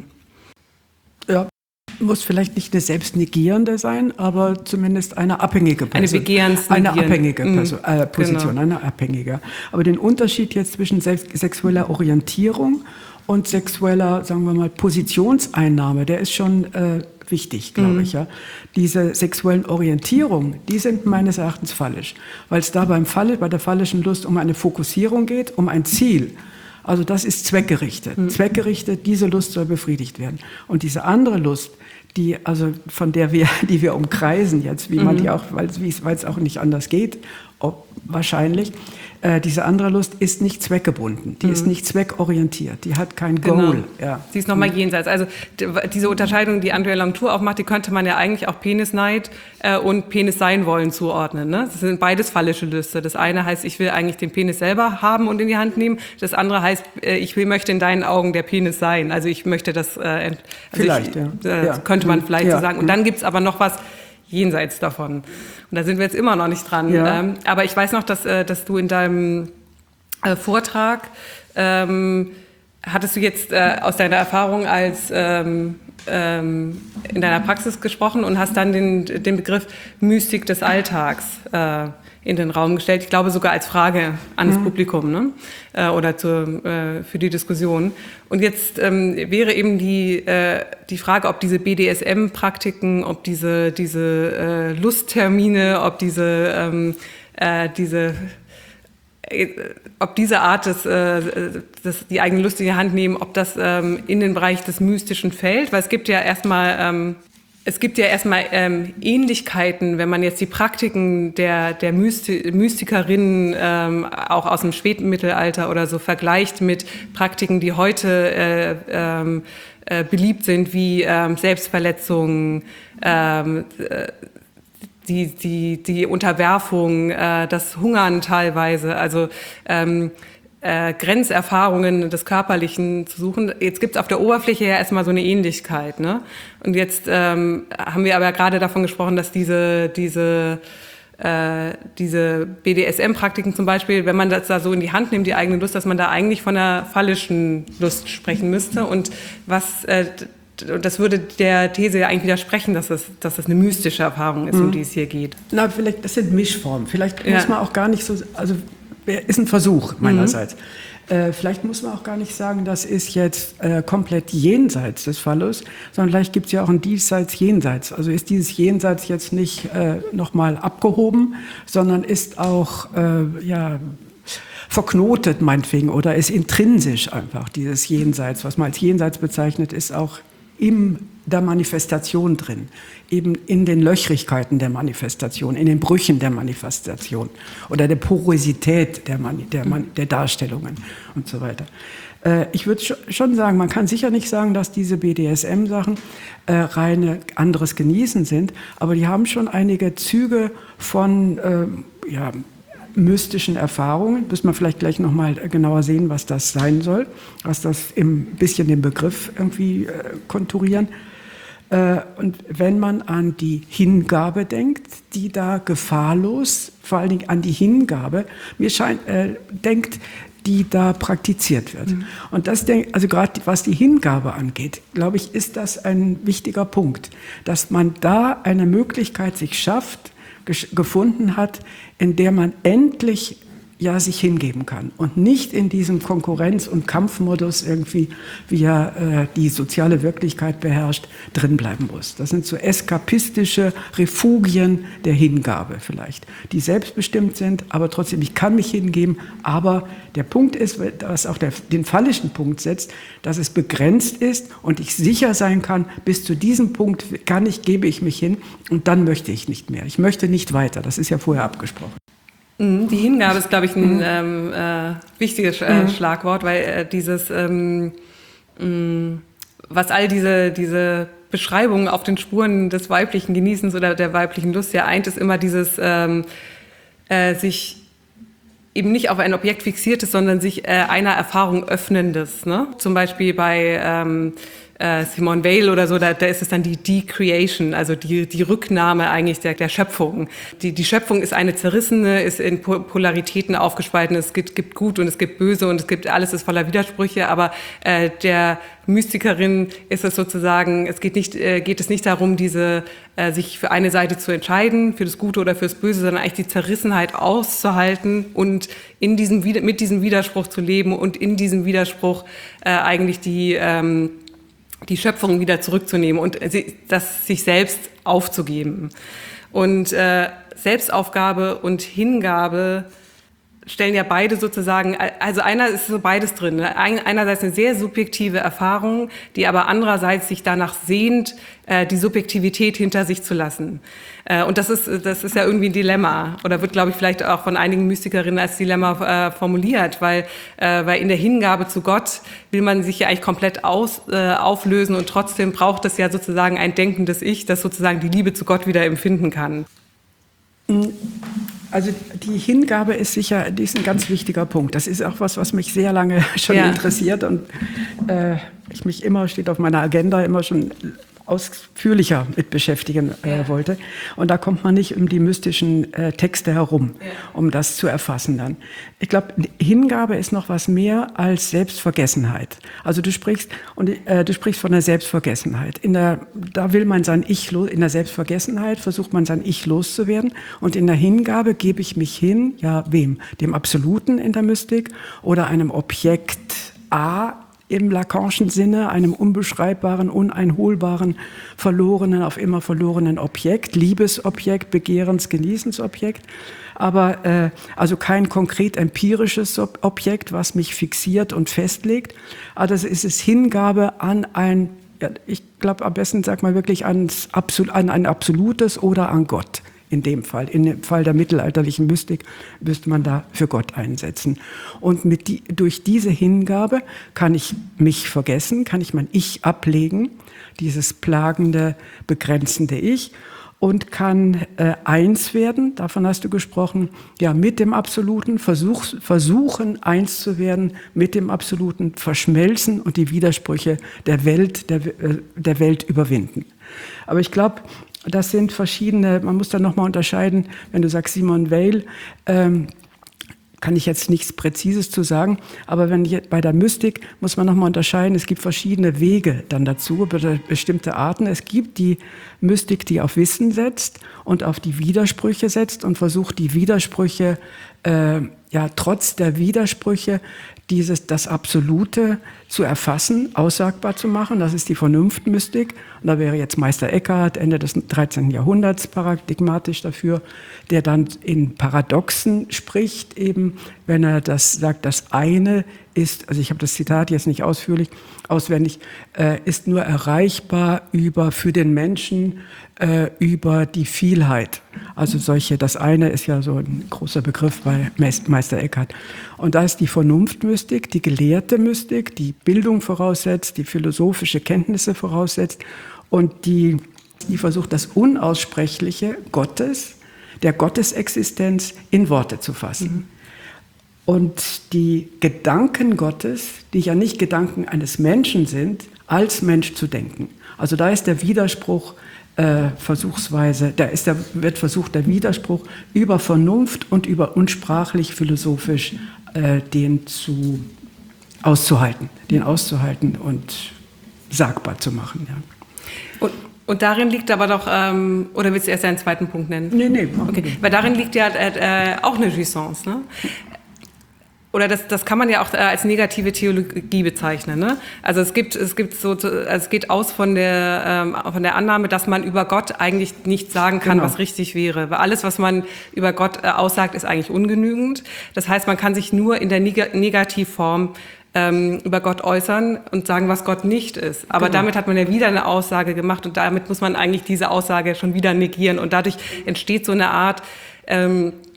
Ja, muss vielleicht nicht eine selbstnegierende sein, aber zumindest eine abhängige Person. Eine begehrensnegierende. Eine abhängige Person, mhm. äh, Position, genau. eine abhängige. Aber den Unterschied jetzt zwischen sexueller Orientierung und sexueller, sagen wir mal, Positionseinnahme, der ist schon äh, wichtig, glaube mhm. ich. Ja. Diese sexuellen Orientierungen, die sind meines Erachtens fallisch, weil es da beim Fall, bei der phallischen Lust um eine Fokussierung geht, um ein Ziel. Also das ist zweckgerichtet. Mhm. Zweckgerichtet, diese Lust soll befriedigt werden. Und diese andere Lust, die, also von der wir, die wir umkreisen jetzt, wie man mhm. die auch, weil es auch nicht anders geht, ob, wahrscheinlich, äh, diese andere Lust ist nicht zweckgebunden, die mhm. ist nicht zweckorientiert, die hat kein Goal. Genau. Ja. Sie ist nochmal jenseits. Also diese Unterscheidung, die Andrea Longtour auch macht, die könnte man ja eigentlich auch Penisneid äh, und Penis sein wollen zuordnen. Ne? Das sind beides phallische Lüste. Das eine heißt, ich will eigentlich den Penis selber haben und in die Hand nehmen. Das andere heißt, äh, ich will, möchte in deinen Augen der Penis sein. Also ich möchte das, äh, also vielleicht, ich, ja. Äh, ja. könnte man vielleicht ja. so sagen. Und dann gibt's aber noch was jenseits davon. Und da sind wir jetzt immer noch nicht dran. Ja. Ähm, aber ich weiß noch, dass, äh, dass du in deinem äh, Vortrag ähm, hattest du jetzt äh, aus deiner Erfahrung als ähm, ähm, in deiner Praxis gesprochen und hast dann den, den Begriff Mystik des Alltags äh, in den Raum gestellt. Ich glaube sogar als Frage an das mhm. Publikum, ne? äh, oder zur, äh, für die Diskussion. Und jetzt ähm, wäre eben die, äh, die Frage, ob diese B D S M-Praktiken, ob diese, diese äh, Lusttermine, ob diese, ähm, äh, diese ob diese Art, des, äh, des, die eigene Lust in die Hand nehmen, ob das ähm, in den Bereich des Mystischen fällt, weil es gibt ja erstmal ähm, es gibt ja erstmal ähm, Ähnlichkeiten, wenn man jetzt die Praktiken der der Mysti- Mystikerinnen ähm, auch aus dem Spätmittelalter oder so vergleicht mit Praktiken, die heute äh, ähm, äh, beliebt sind, wie ähm, Selbstverletzung, ähm, äh, Die, die, die Unterwerfung, äh, das Hungern teilweise, also ähm, äh, Grenzerfahrungen des Körperlichen zu suchen. Jetzt gibt es auf der Oberfläche ja erstmal so eine Ähnlichkeit, ne? Und jetzt ähm, haben wir aber gerade davon gesprochen, dass diese, diese, äh, diese B D S M-Praktiken zum Beispiel, wenn man das da so in die Hand nimmt, die eigene Lust, dass man da eigentlich von einer phallischen Lust sprechen müsste. Und was äh, Und das würde der These ja eigentlich widersprechen, dass das, dass das eine mystische Erfahrung ist, um die es hier geht. Na, vielleicht, das sind Mischformen. Vielleicht ja. muss man auch gar nicht so, also ist ein Versuch meinerseits. Mhm. Äh, vielleicht muss man auch gar nicht sagen, das ist jetzt äh, komplett jenseits des Phallus, sondern vielleicht gibt es ja auch ein diesseits jenseits. Also ist dieses Jenseits jetzt nicht äh, nochmal abgehoben, sondern ist auch, äh, ja, verknotet meinetwegen oder ist intrinsisch einfach dieses Jenseits, was man als Jenseits bezeichnet, ist auch in der Manifestation drin, eben in den Löchrigkeiten der Manifestation, in den Brüchen der Manifestation oder der Porosität der, Mani- der, Man- der Darstellungen und so weiter. Äh, ich würde schon sagen, man kann sicher nicht sagen, dass diese B D S M-Sachen äh, reine anderes Genießen sind, aber die haben schon einige Züge von, äh, ja, mystischen Erfahrungen. Müssen wir vielleicht gleich noch mal genauer sehen, was das sein soll, was das ein bisschen den Begriff irgendwie äh, konturieren. Äh, und wenn man an die Hingabe denkt, die da gefahrlos, vor allen Dingen an die Hingabe, mir scheint, äh, denkt, die da praktiziert wird. Mhm. Und das, also gerade was die Hingabe angeht, glaube ich, ist das ein wichtiger Punkt, dass man da eine Möglichkeit sich schafft, gefunden hat, in der man endlich ja sich hingeben kann und nicht in diesem Konkurrenz- und Kampfmodus irgendwie, wie er äh, die soziale Wirklichkeit beherrscht, drinbleiben muss. Das sind so eskapistische Refugien der Hingabe vielleicht, die selbstbestimmt sind, aber trotzdem, ich kann mich hingeben, aber der Punkt ist, was auch der, den phallischen Punkt setzt, dass es begrenzt ist und ich sicher sein kann, bis zu diesem Punkt kann ich, gebe ich mich hin und dann möchte ich nicht mehr. Ich möchte nicht weiter, das ist ja vorher abgesprochen. Die Hingabe ist, glaube ich, ein mhm. ähm, äh, wichtiges äh, mhm. Schlagwort, weil äh, dieses, ähm, mh, was all diese, diese Beschreibungen auf den Spuren des weiblichen Genießens oder der weiblichen Lust ja eint, ist immer dieses ähm, äh, sich eben nicht auf ein Objekt fixiertes, sondern sich äh, einer Erfahrung öffnendes. Ne? Zum Beispiel bei ähm, äh, Simone Weil oder so, da, da ist es dann die Decreation, also die, die Rücknahme eigentlich der, der Schöpfung. Die, die Schöpfung ist eine zerrissene, ist in Polaritäten aufgespalten. Es gibt, gibt Gut und es gibt Böse und es gibt, alles ist voller Widersprüche, aber äh, der Mystikerin ist es sozusagen, es geht nicht, äh, geht es nicht darum, diese, äh, sich für eine Seite zu entscheiden, für das Gute oder fürs Böse, sondern eigentlich die Zerrissenheit auszuhalten und in diesem, mit diesem Widerspruch zu leben und in diesem Widerspruch äh, eigentlich die, ähm, die Schöpfung wieder zurückzunehmen und das sich selbst aufzugeben. Und äh, Selbstaufgabe und Hingabe stellen ja beide sozusagen, also einer ist so beides drin. Einerseits eine sehr subjektive Erfahrung, die aber andererseits sich danach sehnt, die Subjektivität hinter sich zu lassen. Und das ist, das ist ja irgendwie ein Dilemma oder wird, glaube ich, vielleicht auch von einigen Mystikerinnen als Dilemma formuliert, weil, weil in der Hingabe zu Gott will man sich ja eigentlich komplett aus, auflösen und trotzdem braucht es ja sozusagen ein denkendes Ich, das sozusagen die Liebe zu Gott wieder empfinden kann. Also die Hingabe ist sicher, die ist ein ganz wichtiger Punkt. Das ist auch was, was mich sehr lange schon ja. interessiert und äh, ich mich immer, steht auf meiner Agenda, immer schon ausführlicher mit beschäftigen äh, ja. wollte. Und da kommt man nicht um die mystischen äh, Texte herum, ja. um das zu erfassen dann. Ich glaube, Hingabe ist noch was mehr als Selbstvergessenheit. Also du sprichst und äh, du sprichst von der Selbstvergessenheit. In der, da will man sein Ich los, in der Selbstvergessenheit versucht man sein Ich loszuwerden und in der Hingabe gebe ich mich hin, ja wem? Dem Absoluten in der Mystik oder einem Objekt A im Lacanischen Sinne, einem unbeschreibbaren, uneinholbaren, verlorenen, auf immer verlorenen Objekt, Liebesobjekt, Begehrens-, Genießensobjekt, aber äh, also kein konkret empirisches Objekt, was mich fixiert und festlegt. Aber das ist es Hingabe an ein, ja, ich glaube am besten sagt man wirklich ans Absol- an ein Absolutes oder an Gott. In dem Fall, in dem Fall der mittelalterlichen Mystik, müsste man da für Gott einsetzen. Und mit die, durch diese Hingabe kann ich mich vergessen, kann ich mein Ich ablegen, dieses plagende, begrenzende Ich, und kann äh, eins werden, davon hast du gesprochen, ja, mit dem Absoluten, versuch, versuchen eins zu werden, mit dem Absoluten verschmelzen und die Widersprüche der Welt, der, äh, der Welt überwinden. Aber ich glaube, das sind verschiedene, man muss da nochmal unterscheiden, wenn du sagst Simone Weil, ähm, kann ich jetzt nichts Präzises zu sagen, aber wenn ich, bei der Mystik muss man nochmal unterscheiden, es gibt verschiedene Wege dann dazu, bestimmte Arten. Es gibt die Mystik, die auf Wissen setzt und auf die Widersprüche setzt und versucht, die Widersprüche, äh, ja, trotz der Widersprüche, dieses, das Absolute zu erfassen, aussagbar zu machen. Das ist die Vernunftmystik. Und da wäre jetzt Meister Eckhart, Ende des dreizehnten Jahrhunderts, paradigmatisch dafür, der dann in Paradoxen spricht, eben, wenn er das sagt, das eine ist, also ich habe das Zitat jetzt nicht ausführlich, auswendig, äh, ist nur erreichbar über, für den Menschen, äh, über die Vielheit. Also solche, das eine ist ja so ein großer Begriff bei Meister Eckhart. Und da ist die Vernunftmystik, die gelehrte Mystik, die Bildung voraussetzt, die philosophische Kenntnisse voraussetzt und die, die versucht, das Unaussprechliche Gottes, der Gottesexistenz in Worte zu fassen. Mhm. Und die Gedanken Gottes, die ja nicht Gedanken eines Menschen sind, als Mensch zu denken. Also da ist der Widerspruch äh, versuchsweise, da ist der, wird versucht, der Widerspruch über Vernunft und über unsprachlich philosophisch äh, den zu auszuhalten, den auszuhalten und sagbar zu machen. Ja. Und Und darin liegt aber doch, ähm, oder willst du erst einen zweiten Punkt nennen? Nee, nee. Okay. Weil darin liegt ja äh, auch eine Jouissance, ne? Oder das, das kann man ja auch äh, als negative Theologie bezeichnen, ne? Also es gibt, es gibt so, also es geht aus von der, ähm, von der Annahme, dass man über Gott eigentlich nicht sagen kann, genau, was richtig wäre. Weil alles, was man über Gott äh, aussagt, ist eigentlich ungenügend. Das heißt, man kann sich nur in der Neg- Negativform ähm, über Gott äußern und sagen, was Gott nicht ist. Aber genau, damit hat man ja wieder eine Aussage gemacht und damit muss man eigentlich diese Aussage schon wieder negieren. Und dadurch entsteht so eine Art, ähm,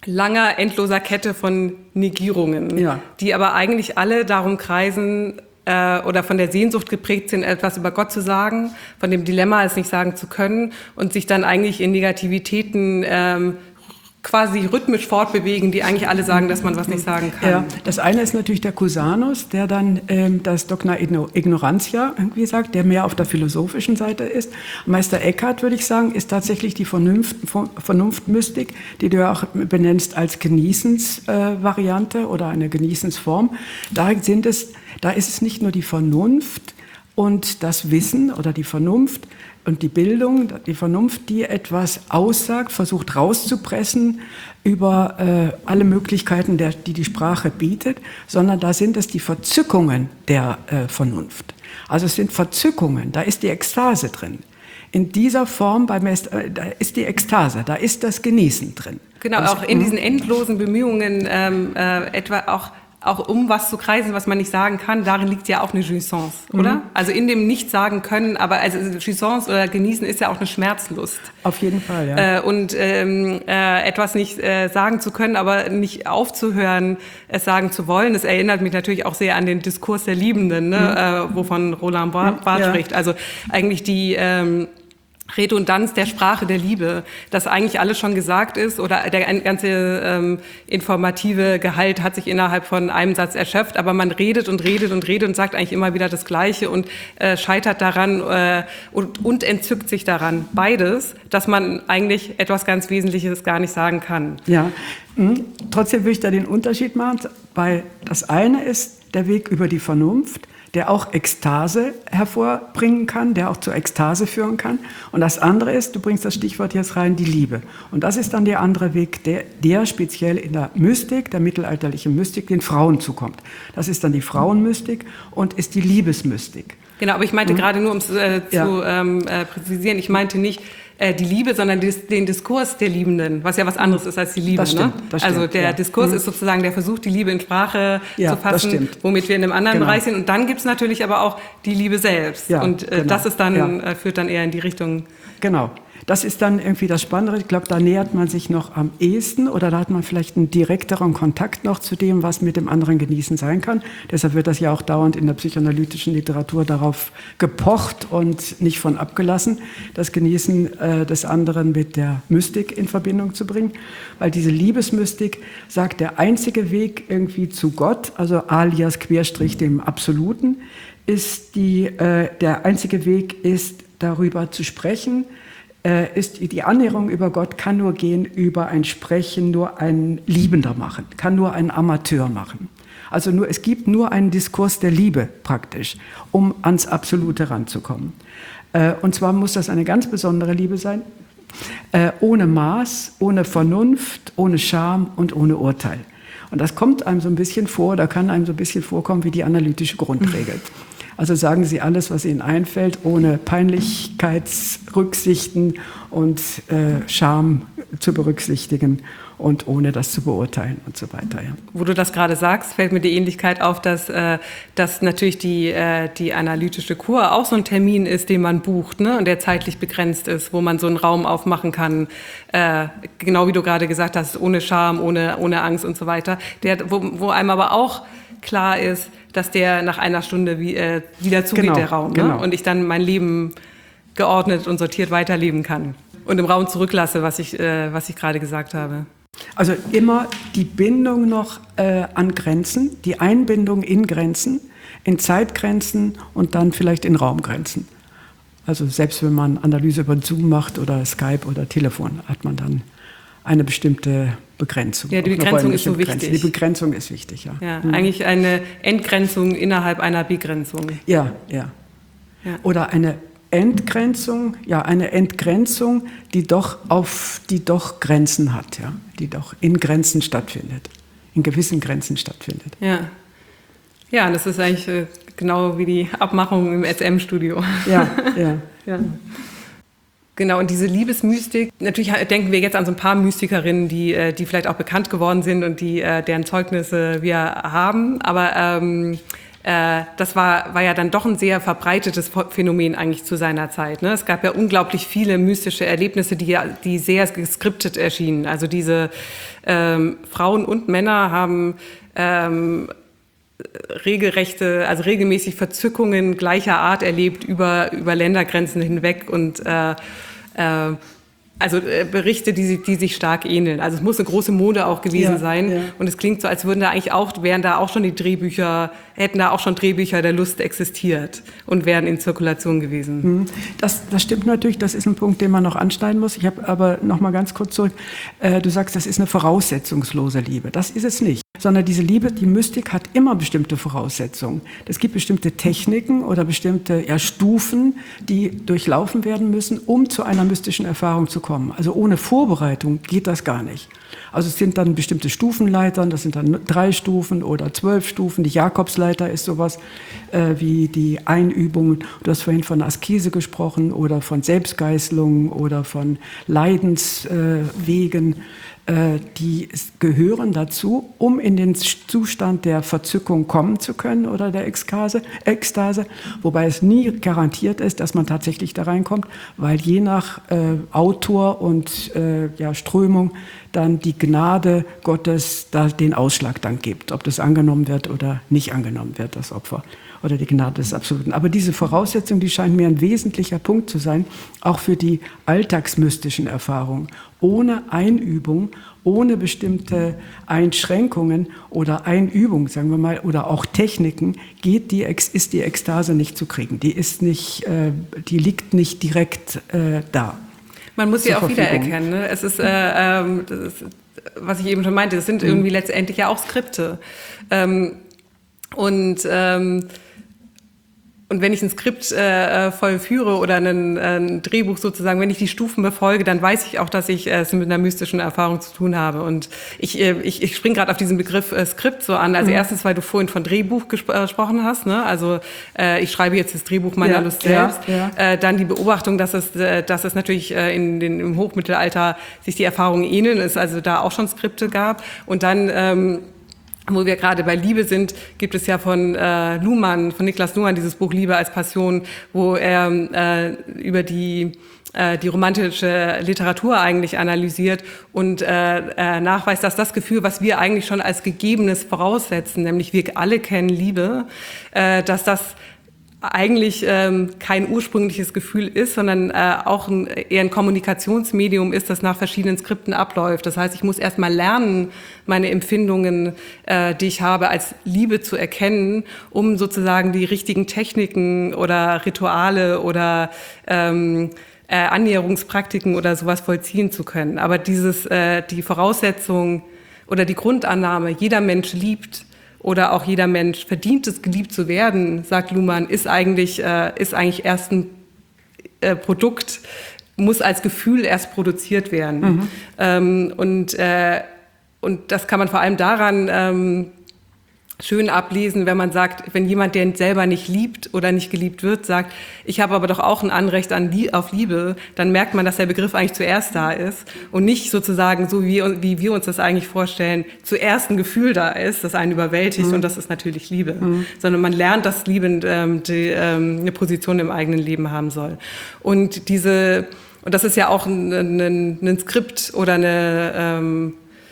langer, endloser Kette von Negierungen, ja. die aber eigentlich alle darum kreisen äh, oder von der Sehnsucht geprägt sind, etwas über Gott zu sagen, von dem Dilemma, es nicht sagen zu können und sich dann eigentlich in Negativitäten ähm, quasi rhythmisch fortbewegen, die eigentlich alle sagen, dass man was nicht sagen kann. Ja, das eine ist natürlich der Cusanus, der dann ähm, das Dogma Ignorantia irgendwie sagt, der mehr auf der philosophischen Seite ist. Meister Eckhart, würde ich sagen, ist tatsächlich die Vernunft, Vernunftmystik, die du ja auch benennst als Genießensvariante äh, oder eine Genießensform. Da sind es, da ist es nicht nur die Vernunft und das Wissen oder die Vernunft, und die Bildung, die Vernunft, die etwas aussagt, versucht rauszupressen über äh, alle Möglichkeiten, der, die die Sprache bietet, sondern da sind es die Verzückungen der äh, Vernunft. Also es sind Verzückungen, da ist die Ekstase drin. In dieser Form, bei Meister, äh, da ist die Ekstase, da ist das Genießen drin. Genau, das, auch in diesen endlosen Bemühungen, ähm, äh, etwa auch auch um was zu kreisen, was man nicht sagen kann, darin liegt ja auch eine Jouissance, oder? Mhm. Also in dem nicht sagen können, aber also Jouissance oder Genießen ist ja auch eine Schmerzlust. Auf jeden Fall, ja. Äh, und ähm, äh, etwas nicht äh, sagen zu können, aber nicht aufzuhören, es sagen zu wollen, das erinnert mich natürlich auch sehr an den Diskurs der Liebenden, ne? Mhm. Äh, wovon Roland Barthes ja. spricht. Also eigentlich die ähm, Redundanz der Sprache der Liebe, dass eigentlich alles schon gesagt ist oder der ganze ähm, informative Gehalt hat sich innerhalb von einem Satz erschöpft, aber man redet und redet und redet und sagt eigentlich immer wieder das Gleiche und äh, scheitert daran äh, und, und entzückt sich daran. Beides, dass man eigentlich etwas ganz Wesentliches gar nicht sagen kann. Ja, mhm. Trotzdem würde ich da den Unterschied machen, weil das eine ist der Weg über die Vernunft, der auch Ekstase hervorbringen kann, der auch zur Ekstase führen kann. Und das andere ist, du bringst das Stichwort jetzt rein, die Liebe. Und das ist dann der andere Weg, der, der speziell in der Mystik, der mittelalterlichen Mystik, den Frauen zukommt. Das ist dann die Frauenmystik und ist die Liebesmystik. Genau, aber ich meinte mhm. gerade nur, um es äh, zu ja. ähm, äh, präzisieren, ich meinte nicht äh, die Liebe, sondern dis- den Diskurs der Liebenden, was ja was anderes ist als die Liebe. Das stimmt, ne? das stimmt, also der ja. Diskurs mhm. ist sozusagen der Versuch, die Liebe in Sprache ja, zu fassen, womit wir in einem anderen genau. Bereich sind. Und dann gibt es natürlich aber auch die Liebe selbst. Ja, und äh, genau. das ist dann, ja. äh, führt dann eher in die Richtung. Genau. Das ist dann irgendwie das Spannende. Ich glaube, da nähert man sich noch am ehesten oder da hat man vielleicht einen direkteren Kontakt noch zu dem, was mit dem anderen genießen sein kann. Deshalb wird das ja auch dauernd in der psychoanalytischen Literatur darauf gepocht und nicht von abgelassen, das Genießen äh, des anderen mit der Mystik in Verbindung zu bringen. Weil diese Liebesmystik sagt, der einzige Weg irgendwie zu Gott, also alias Querstrich dem Absoluten, ist die, äh, der einzige Weg ist, darüber zu sprechen, ist die Annäherung über Gott kann nur gehen über ein Sprechen, nur ein Liebender machen, kann nur ein Amateur machen. Also nur, es gibt nur einen Diskurs der Liebe praktisch, um ans Absolute ranzukommen. Und zwar muss das eine ganz besondere Liebe sein, ohne Maß, ohne Vernunft, ohne Scham und ohne Urteil. Und das kommt einem so ein bisschen vor, da kann einem so ein bisschen vorkommen wie die analytische Grundregel. Also sagen Sie alles, was Ihnen einfällt, ohne Peinlichkeitsrücksichten und äh, Scham zu berücksichtigen und ohne das zu beurteilen und so weiter. Ja. Wo du das gerade sagst, fällt mir die Ähnlichkeit auf, dass, äh, dass natürlich die, äh, die analytische Kur auch so ein Termin ist, den man bucht, ne? Und der zeitlich begrenzt ist, wo man so einen Raum aufmachen kann, äh, genau wie du gerade gesagt hast, ohne Scham, ohne, ohne Angst und so weiter, der, wo, wo einem aber auch klar ist, dass der nach einer Stunde wie, äh, wieder zugeht, genau, der Raum. Ne? Genau. Und ich dann mein Leben geordnet und sortiert weiterleben kann. Und im Raum zurücklasse, was ich, äh, was ich gerade gesagt habe. Also immer die Bindung noch äh, an Grenzen, die Einbindung in Grenzen, in Zeitgrenzen und dann vielleicht in Raumgrenzen. Also selbst wenn man Analyse über Zoom macht oder Skype oder Telefon, hat man dann eine bestimmte Begrenzung. Ja, die Begrenzung ist so wichtig. Die Begrenzung ist wichtig, ja. Ja, mhm. eigentlich eine Entgrenzung innerhalb einer Begrenzung. Ja, ja, ja. Oder eine Entgrenzung, ja, eine Entgrenzung, die doch auf, die doch Grenzen hat, ja, die doch in Grenzen stattfindet, in gewissen Grenzen stattfindet. Ja, ja, das ist eigentlich äh, genau wie die Abmachung im S M-Studio. Ja, ja, ja. Genau, und diese Liebesmystik, natürlich denken wir jetzt an so ein paar Mystikerinnen, die, die vielleicht auch bekannt geworden sind und die, deren Zeugnisse wir haben, aber ähm, äh, das war, war ja dann doch ein sehr verbreitetes Phänomen eigentlich zu seiner Zeit. Ne? Es gab ja unglaublich viele mystische Erlebnisse, die, die sehr geskriptet erschienen. Also diese ähm, Frauen und Männer haben ähm, regelrechte, also regelmäßig Verzückungen gleicher Art erlebt über, über Ländergrenzen hinweg und äh, äh, also äh, Berichte, die, die sich stark ähneln. Also es muss eine große Mode auch gewesen Ja, sein. ja. Und es klingt so, als würden da eigentlich auch, wären da auch schon die Drehbücher, hätten da auch schon Drehbücher der Lust existiert und wären in Zirkulation gewesen. Das, das stimmt natürlich, das ist ein Punkt, den man noch anschneiden muss. Ich habe aber noch mal ganz kurz zurück. Äh, du sagst, das ist eine voraussetzungslose Liebe. Das ist es nicht. Sondern diese Liebe, die Mystik hat immer bestimmte Voraussetzungen. Es gibt bestimmte Techniken oder bestimmte ja, Stufen, die durchlaufen werden müssen, um zu einer mystischen Erfahrung zu kommen. Also ohne Vorbereitung geht das gar nicht. Also es sind dann bestimmte Stufenleitern, das sind dann drei Stufen oder zwölf Stufen. Die Jakobsleiter ist sowas äh, wie die Einübungen. Du hast vorhin von Askese gesprochen oder von Selbstgeißelung oder von Leidenswegen. Äh, die gehören dazu, um in den Zustand der Verzückung kommen zu können oder der Ekstase, Ekstase, wobei es nie garantiert ist, dass man tatsächlich da reinkommt, weil je nach äh, Autor und äh, ja, Strömung dann die Gnade Gottes da den Ausschlag dann gibt, ob das angenommen wird oder nicht angenommen wird, das Opfer oder die Gnade des Absoluten. Aber diese Voraussetzung, die scheint mir ein wesentlicher Punkt zu sein, auch für die alltagsmystischen Erfahrungen. Ohne Einübung, ohne bestimmte Einschränkungen oder Einübung, sagen wir mal, oder auch Techniken, geht die, ist die Ekstase nicht zu kriegen. Die ist nicht, äh, die liegt nicht direkt äh, da. Man muss sie auch Verfügung. wiedererkennen. Ne? Es ist, äh, ähm, das ist, was ich eben schon meinte, das sind mhm. irgendwie letztendlich ja auch Skripte. Ähm, und ähm, Und wenn ich ein Skript äh, vollführe oder ein, ein Drehbuch sozusagen, wenn ich die Stufen befolge, dann weiß ich auch, dass ich äh, es mit einer mystischen Erfahrung zu tun habe. Und ich, äh, ich, ich springe gerade auf diesen Begriff äh, Skript so an. Also mhm. erstens, weil du vorhin von Drehbuch gesp- äh, gesprochen hast. Ne? Also äh, ich schreibe jetzt das Drehbuch meiner ja, Lust selbst. Ja, ja. Äh, dann die Beobachtung, dass es, äh, dass es natürlich äh, in den, im Hochmittelalter sich die Erfahrungen ähneln, es also da auch schon Skripte gab. Und dann ähm, wo wir gerade bei Liebe sind, gibt es ja von äh, Luhmann, von Niklas Luhmann dieses Buch Liebe als Passion, wo er äh, über die äh, die romantische Literatur eigentlich analysiert und äh, äh, nachweist, dass das Gefühl, was wir eigentlich schon als Gegebenes voraussetzen, nämlich wir alle kennen Liebe, äh, dass das eigentlich ähm, kein ursprüngliches Gefühl ist, sondern äh, auch ein, eher ein Kommunikationsmedium ist, das nach verschiedenen Skripten abläuft. Das heißt, ich muss erst mal lernen, meine Empfindungen, äh, die ich habe, als Liebe zu erkennen, um sozusagen die richtigen Techniken oder Rituale oder ähm, äh, Annäherungspraktiken oder sowas vollziehen zu können. Aber dieses, äh, die Voraussetzung oder die Grundannahme, jeder Mensch liebt, oder auch jeder Mensch verdient es, geliebt zu werden, sagt Luhmann, ist eigentlich, äh, ist eigentlich erst ein äh, Produkt, muss als Gefühl erst produziert werden. Mhm. Ähm, und, äh, und das kann man vor allem daran ähm, schön ablesen, wenn man sagt, wenn jemand, der selber nicht liebt oder nicht geliebt wird, sagt, ich habe aber doch auch ein Anrecht an Lie- auf Liebe, dann merkt man, dass der Begriff eigentlich zuerst da ist und nicht sozusagen so, wie, wie wir uns das eigentlich vorstellen, zuerst ein Gefühl da ist, das einen überwältigt mhm. und das ist natürlich Liebe, mhm. sondern man lernt, dass Liebe ähm, die, ähm, eine Position im eigenen Leben haben soll. Und diese, und das ist ja auch ein, ein, ein Skript oder eine ähm,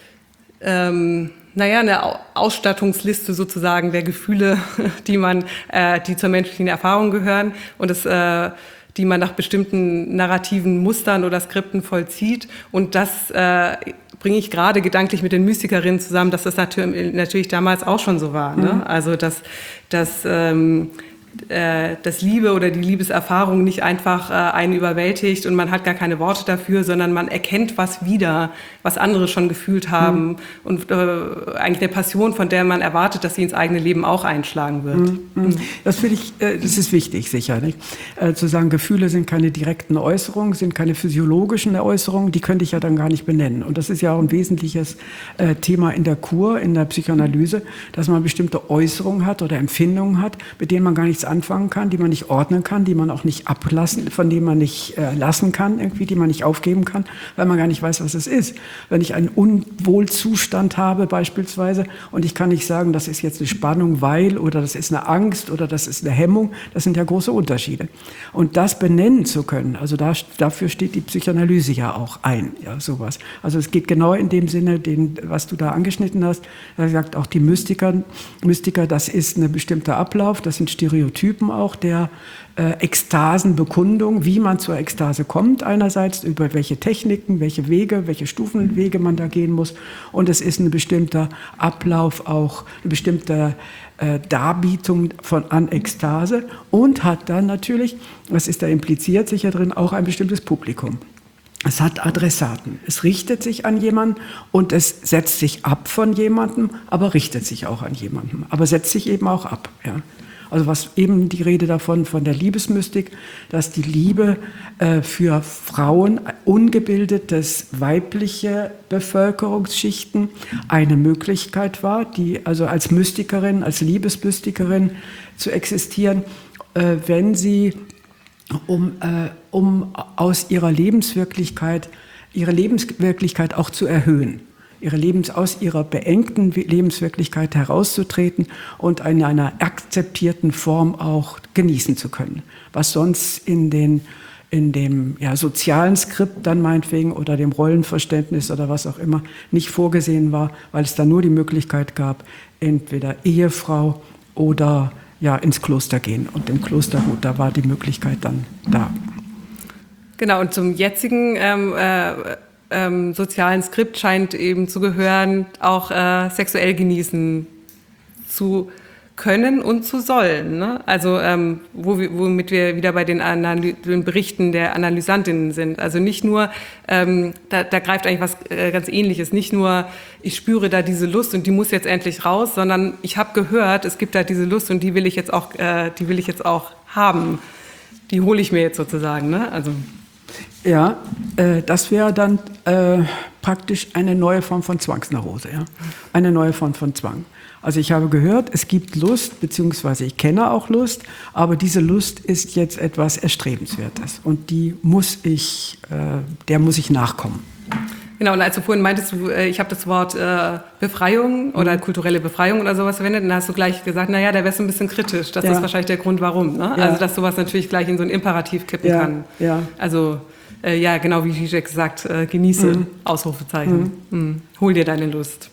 ähm, naja, eine Ausstattungsliste sozusagen der Gefühle, die man, äh, die zur menschlichen Erfahrung gehören und das, äh, die man nach bestimmten narrativen Mustern oder Skripten vollzieht. Und das äh, bringe ich gerade gedanklich mit den Mystikerinnen zusammen, dass das natürlich, natürlich damals auch schon so war. Ne? Mhm. Also dass, dass ähm, äh, dass Liebe oder die Liebeserfahrung nicht einfach äh, einen überwältigt und man hat gar keine Worte dafür, sondern man erkennt was wieder, was andere schon gefühlt haben mhm. und äh, eigentlich eine Passion, von der man erwartet, dass sie ins eigene Leben auch einschlagen wird. Mhm. Mhm. Das finde ich, äh, das ist wichtig, sicher, nicht? Äh, zu sagen, Gefühle sind keine direkten Äußerungen, sind keine physiologischen Äußerungen, die könnte ich ja dann gar nicht benennen. Und das ist ja auch ein wesentliches äh, Thema in der Kur, in der Psychoanalyse, dass man bestimmte Äußerungen hat oder Empfindungen hat, mit denen man gar nichts nichts anfangen kann, die man nicht ordnen kann, die man auch nicht ablassen, von denen man nicht äh, lassen kann, irgendwie, die man nicht aufgeben kann, weil man gar nicht weiß, was es ist. Wenn ich einen Unwohlzustand habe beispielsweise und ich kann nicht sagen, das ist jetzt eine Spannung, weil, oder das ist eine Angst oder das ist eine Hemmung, das sind ja große Unterschiede. Und das benennen zu können, also da, dafür steht die Psychoanalyse ja auch ein, ja, sowas. Also es geht genau in dem Sinne, den, was du da angeschnitten hast. Da sagt auch die Mystiker, Mystiker, das ist ein bestimmter Ablauf, das sind Stereotypen auch der äh, Ekstasenbekundung, wie man zur Ekstase kommt einerseits, über welche Techniken, welche Wege, welche Stufenwege man da gehen muss. Und es ist ein bestimmter Ablauf, auch eine bestimmte äh, Darbietung von an Ekstase und hat dann natürlich, was ist da impliziert sicher drin, auch ein bestimmtes Publikum. Es hat Adressaten. Es richtet sich an jemanden und es setzt sich ab von jemandem, aber richtet sich auch an jemanden. Aber setzt sich eben auch ab. Ja. Also was eben die Rede davon, von der Liebesmystik, dass die Liebe äh, für Frauen, ungebildetes weibliche Bevölkerungsschichten eine Möglichkeit war, die also als Mystikerin, als Liebesmystikerin zu existieren, äh, wenn sie um, äh, um aus ihrer Lebenswirklichkeit, ihre Lebenswirklichkeit auch zu erhöhen, ihre Lebens, aus ihrer beengten Lebenswirklichkeit herauszutreten und in einer akzeptierten Form auch genießen zu können, was sonst in den in dem ja, sozialen Skript dann meinetwegen oder dem Rollenverständnis oder was auch immer nicht vorgesehen war, weil es da nur die Möglichkeit gab, entweder Ehefrau oder ja, ins Kloster gehen. Und im Kloster, gut, da war die Möglichkeit dann da. Genau, und zum jetzigen ähm, äh, ähm, sozialen Skript scheint eben zu gehören, auch äh, sexuell genießen zu können und zu sollen. Ne? Also ähm, wo wir, womit wir wieder bei den, Analy- den Berichten der Analysantinnen sind. Also nicht nur, ähm, da, da greift eigentlich was äh, ganz Ähnliches, nicht nur, ich spüre da diese Lust und die muss jetzt endlich raus, sondern ich habe gehört, es gibt da diese Lust und die will ich jetzt auch, äh, die will ich jetzt auch haben. Die hole ich mir jetzt sozusagen. Ne? Also ja, äh, das wäre dann äh, praktisch eine neue Form von Zwangsneurose, ja? Eine neue Form von Zwang. Also ich habe gehört, es gibt Lust, beziehungsweise ich kenne auch Lust, aber diese Lust ist jetzt etwas Erstrebenswertes und die muss ich, äh, der muss ich nachkommen. Genau, und als du vorhin meintest, du, äh, ich habe das Wort äh, Befreiung oder kulturelle Befreiung oder sowas verwendet, dann hast du gleich gesagt, naja, da wärst du ein bisschen kritisch. Das Ja. ist wahrscheinlich der Grund, warum. Ne? Ja. Also dass sowas natürlich gleich in so ein Imperativ kippen Ja, kann. ja. Also äh, ja, genau wie Zizek sagt, äh, genieße, Mhm. Ausrufezeichen. Mhm. Hol dir deine Lust.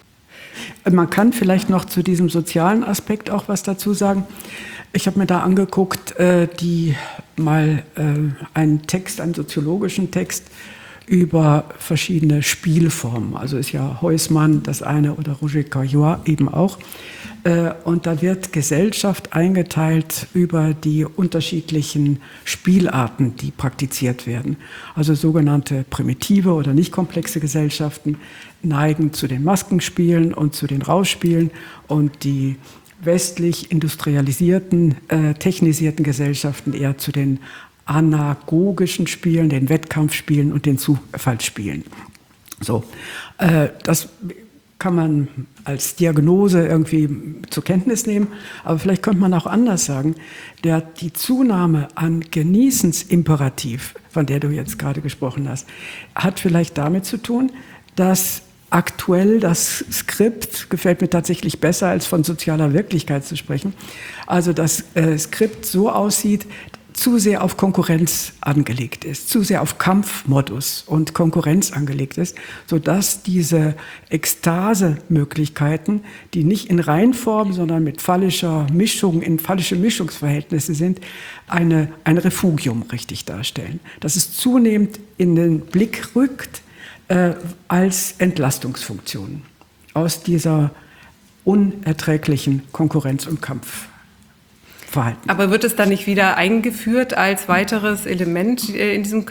Man kann vielleicht noch zu diesem sozialen Aspekt auch was dazu sagen. Ich habe mir da angeguckt, äh, die mal äh, einen Text, einen soziologischen Text über verschiedene Spielformen. Also ist ja Heusmann das eine oder Roger Caillois eben auch. Äh, und da wird Gesellschaft eingeteilt über die unterschiedlichen Spielarten, die praktiziert werden. Also sogenannte primitive oder nicht komplexe Gesellschaften neigen zu den Maskenspielen und zu den Rauschspielen und die westlich industrialisierten, äh, technisierten Gesellschaften eher zu den anagogischen Spielen, den Wettkampfspielen und den Zufallsspielen. So, äh, das kann man als Diagnose irgendwie zur Kenntnis nehmen, aber vielleicht könnte man auch anders sagen, der, die Zunahme an Genießensimperativ, von der du jetzt gerade gesprochen hast, hat vielleicht damit zu tun, dass aktuell das Skript, gefällt mir tatsächlich besser, als von sozialer Wirklichkeit zu sprechen, also das äh, Skript so aussieht, zu sehr auf Konkurrenz angelegt ist, zu sehr auf Kampfmodus und Konkurrenz angelegt ist, sodass diese Ekstasemöglichkeiten, die nicht in Reinform, sondern mit phallischer Mischung, in phallische Mischungsverhältnisse sind, eine, ein Refugium richtig darstellen. Dass es zunehmend in den Blick rückt äh, als Entlastungsfunktion aus dieser unerträglichen Konkurrenz- und Kampf. Verhalten. Aber wird es dann nicht wieder eingeführt als weiteres Element in diesem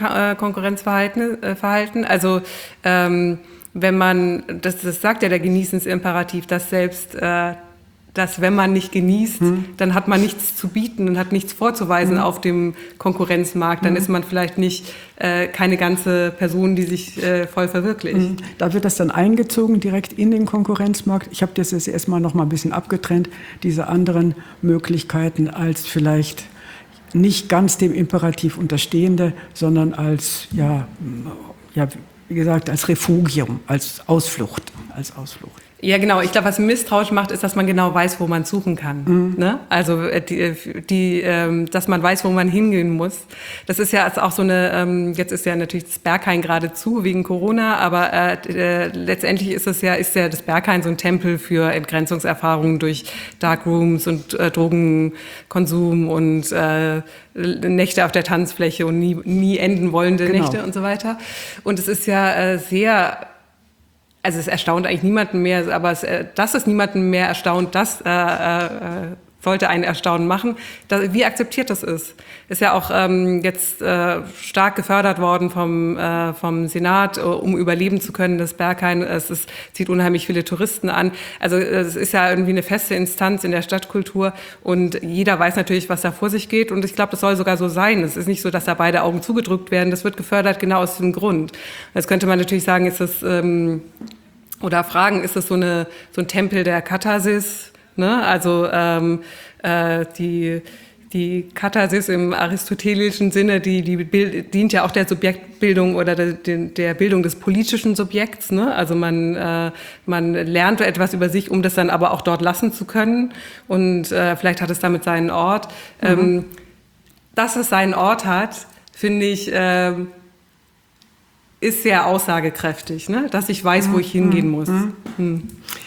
Konkurrenzverhalten? Also ähm, wenn man, das, das sagt ja der Genießensimperativ, dass selbst äh, dass wenn man nicht genießt, hm. dann hat man nichts zu bieten und hat nichts vorzuweisen hm. auf dem Konkurrenzmarkt. Dann hm. ist man vielleicht nicht äh, keine ganze Person, die sich äh, voll verwirklicht. Hm. Da wird das dann eingezogen direkt in den Konkurrenzmarkt. Ich habe das jetzt erstmal noch mal ein bisschen abgetrennt, diese anderen Möglichkeiten als vielleicht nicht ganz dem Imperativ unterstehende, sondern als, ja, ja, wie gesagt, als Refugium, als Ausflucht, als Ausflucht. Ja, genau. Ich glaube, was misstrauisch macht, ist, dass man genau weiß, wo man suchen kann. Mhm. Ne? Also, die, die, ähm, dass man weiß, wo man hingehen muss. Das ist ja auch so eine, ähm, jetzt ist ja natürlich das Berghain gerade zu wegen Corona, aber äh, äh, letztendlich ist es ja, ist ja das Berghain so ein Tempel für Entgrenzungserfahrungen durch Darkrooms und äh, Drogenkonsum und äh, Nächte auf der Tanzfläche und nie, nie enden wollende genau. Nächte und so weiter. Und es ist ja äh, sehr... Also es erstaunt eigentlich niemanden mehr, aber es, dass es niemanden mehr erstaunt, das äh, äh, sollte einen erstaunen machen, dass, wie akzeptiert das ist. Ist ja auch ähm, jetzt äh, stark gefördert worden vom, äh, vom Senat, um überleben zu können, das Berghain. Es ist, zieht unheimlich viele Touristen an. Also es ist ja irgendwie eine feste Instanz in der Stadtkultur und jeder weiß natürlich, was da vor sich geht. Und ich glaube, das soll sogar so sein. Es ist nicht so, dass da beide Augen zugedrückt werden. Das wird gefördert genau aus diesem Grund. Jetzt könnte man natürlich sagen, ist das... Ähm, Oder fragen, ist das so, eine, so ein Tempel der Katharsis? Ne? Also ähm, äh, die, die Katharsis im aristotelischen Sinne, die, die Bild, dient ja auch der Subjektbildung oder der, der Bildung des politischen Subjekts. Ne? Also man, äh, man lernt etwas über sich, um das dann aber auch dort lassen zu können. Und äh, vielleicht hat es damit seinen Ort. Mhm. Ähm, dass es seinen Ort hat, finde ich... Äh, ist sehr aussagekräftig, ne? Dass ich weiß, wo ich hingehen muss. Hm.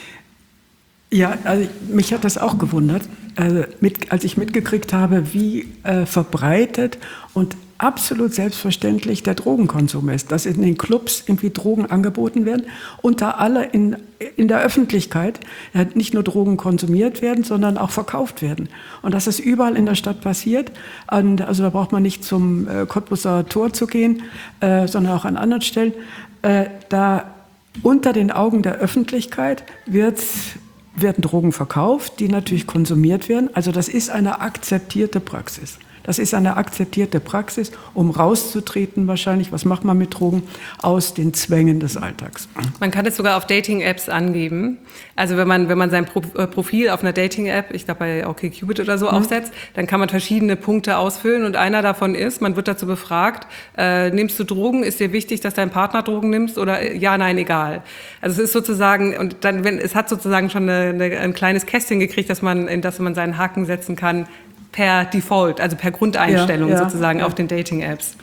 Ja, also mich hat das auch gewundert, also mit, als ich mitgekriegt habe, wie äh, verbreitet und absolut selbstverständlich der Drogenkonsum ist, dass in den Clubs irgendwie Drogen angeboten werden und da alle in, in der Öffentlichkeit ja, nicht nur Drogen konsumiert werden, sondern auch verkauft werden. Und dass es überall in der Stadt passiert. Und also da braucht man nicht zum äh, Cottbuser Tor zu gehen, äh, sondern auch an anderen Stellen. Äh, da unter den Augen der Öffentlichkeit wird werden Drogen verkauft, die natürlich konsumiert werden. Also das ist eine akzeptierte Praxis. Das ist eine akzeptierte Praxis, um rauszutreten wahrscheinlich, was macht man mit Drogen, aus den Zwängen des Alltags. Man kann es sogar auf Dating-Apps angeben. Also wenn man, wenn man sein Pro- Profil auf einer Dating-App, ich glaube bei OkCupid oder so, mhm. aufsetzt, dann kann man verschiedene Punkte ausfüllen und einer davon ist, man wird dazu befragt, äh, nimmst du Drogen, ist dir wichtig, dass dein Partner Drogen nimmst oder ja, nein, egal. Also es ist sozusagen, und dann, wenn, es hat sozusagen schon eine, eine, ein kleines Kästchen gekriegt, dass man, in das man seinen Haken setzen kann, per Default, also per Grundeinstellung ja, ja, sozusagen ja. auf den Dating-Apps.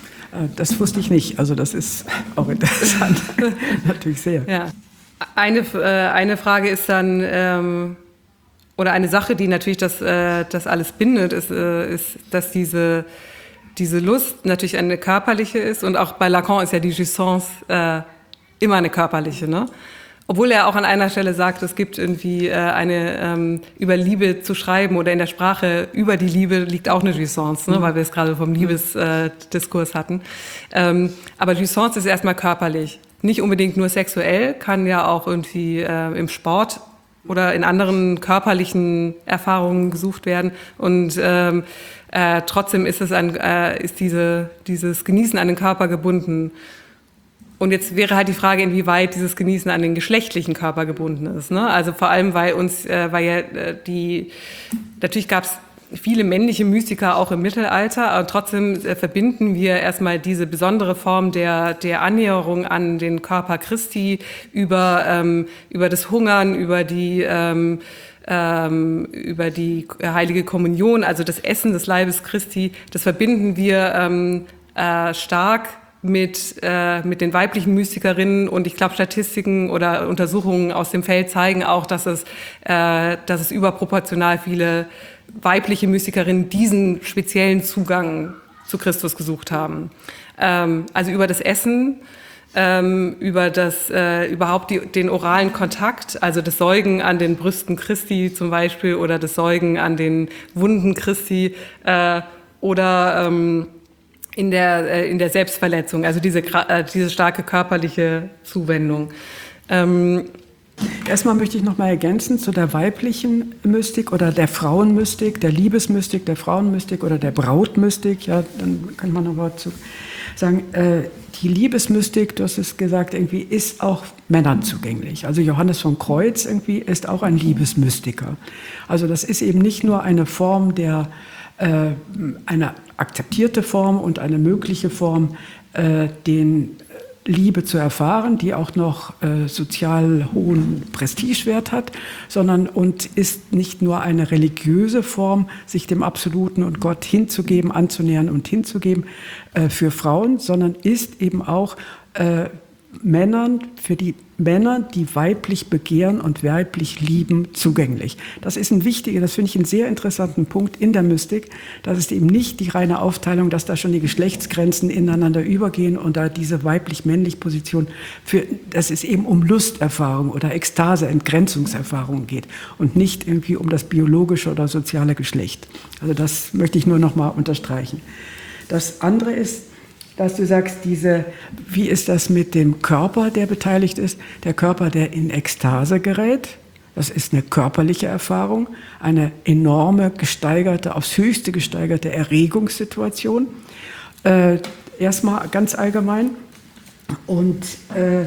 Das wusste ich nicht, also das ist auch interessant, natürlich sehr. Ja. Eine, äh, eine Frage ist dann, ähm, oder eine Sache, die natürlich das, äh, das alles bindet, ist, äh, ist, dass diese, diese Lust natürlich eine körperliche ist und auch bei Lacan ist ja die Jouissance äh, immer eine körperliche, ne? Obwohl er auch an einer Stelle sagt, es gibt irgendwie äh, eine, ähm, über Liebe zu schreiben oder in der Sprache über die Liebe liegt auch eine Jouissance, ne, weil wir es gerade vom Liebesdiskurs äh, hatten. Ähm, aber Jouissance ist erstmal körperlich. Nicht unbedingt nur sexuell, kann ja auch irgendwie äh, im Sport oder in anderen körperlichen Erfahrungen gesucht werden. Und ähm, äh, trotzdem ist es ein, äh, ist diese, dieses Genießen an den Körper gebunden. Und jetzt wäre halt die Frage, inwieweit dieses Genießen an den geschlechtlichen Körper gebunden ist. Ne? Also vor allem, weil uns, äh, weil ja äh, die, natürlich gab es viele männliche Mystiker auch im Mittelalter, aber trotzdem äh, verbinden wir erstmal diese besondere Form der, der Annäherung an den Körper Christi über, ähm, über das Hungern, über die, ähm, ähm, über die heilige Kommunion, also das Essen des Leibes Christi, das verbinden wir ähm, äh, stark mit, äh, mit den weiblichen Mystikerinnen und ich glaube Statistiken oder Untersuchungen aus dem Feld zeigen auch, dass es, äh, dass es überproportional viele weibliche Mystikerinnen diesen speziellen Zugang zu Christus gesucht haben. Ähm, also über das Essen, ähm, über das äh, überhaupt die, den oralen Kontakt, also das Säugen an den Brüsten Christi zum Beispiel oder das Säugen an den Wunden Christi äh, oder ähm, in der, in der Selbstverletzung, also diese, diese starke körperliche Zuwendung. Ähm, Erstmal möchte ich noch mal ergänzen zu der weiblichen Mystik oder der Frauenmystik, der Liebesmystik, der Frauenmystik oder der Brautmystik. Ja, dann kann man noch was zu sagen. Äh, die Liebesmystik, du hast es gesagt, irgendwie ist auch Männern zugänglich. Also Johannes von Kreuz irgendwie ist auch ein Liebesmystiker. Also das ist eben nicht nur eine Form der äh, eine akzeptierte Form und eine mögliche Form, äh, den Liebe zu erfahren, die auch noch äh, sozial hohen Prestigewert hat, sondern und ist nicht nur eine religiöse Form, sich dem Absoluten und Gott hinzugeben, anzunähern und hinzugeben äh, für Frauen, sondern ist eben auch äh, Männern, für die Männer, die weiblich begehren und weiblich lieben, zugänglich. Das ist ein wichtiger, das finde ich einen sehr interessanten Punkt in der Mystik. Das ist eben nicht die reine Aufteilung, dass da schon die Geschlechtsgrenzen ineinander übergehen und da diese weiblich-männlich Position, für, dass es eben um Lusterfahrung oder Ekstase, Entgrenzungserfahrung geht und nicht irgendwie um das biologische oder soziale Geschlecht. Also das möchte ich nur noch mal unterstreichen. Das andere ist, dass du sagst, diese, wie ist das mit dem Körper, der beteiligt ist? Der Körper, der in Ekstase gerät, das ist eine körperliche Erfahrung, eine enorme, gesteigerte, aufs Höchste gesteigerte Erregungssituation. Äh, erstmal ganz allgemein. Und äh,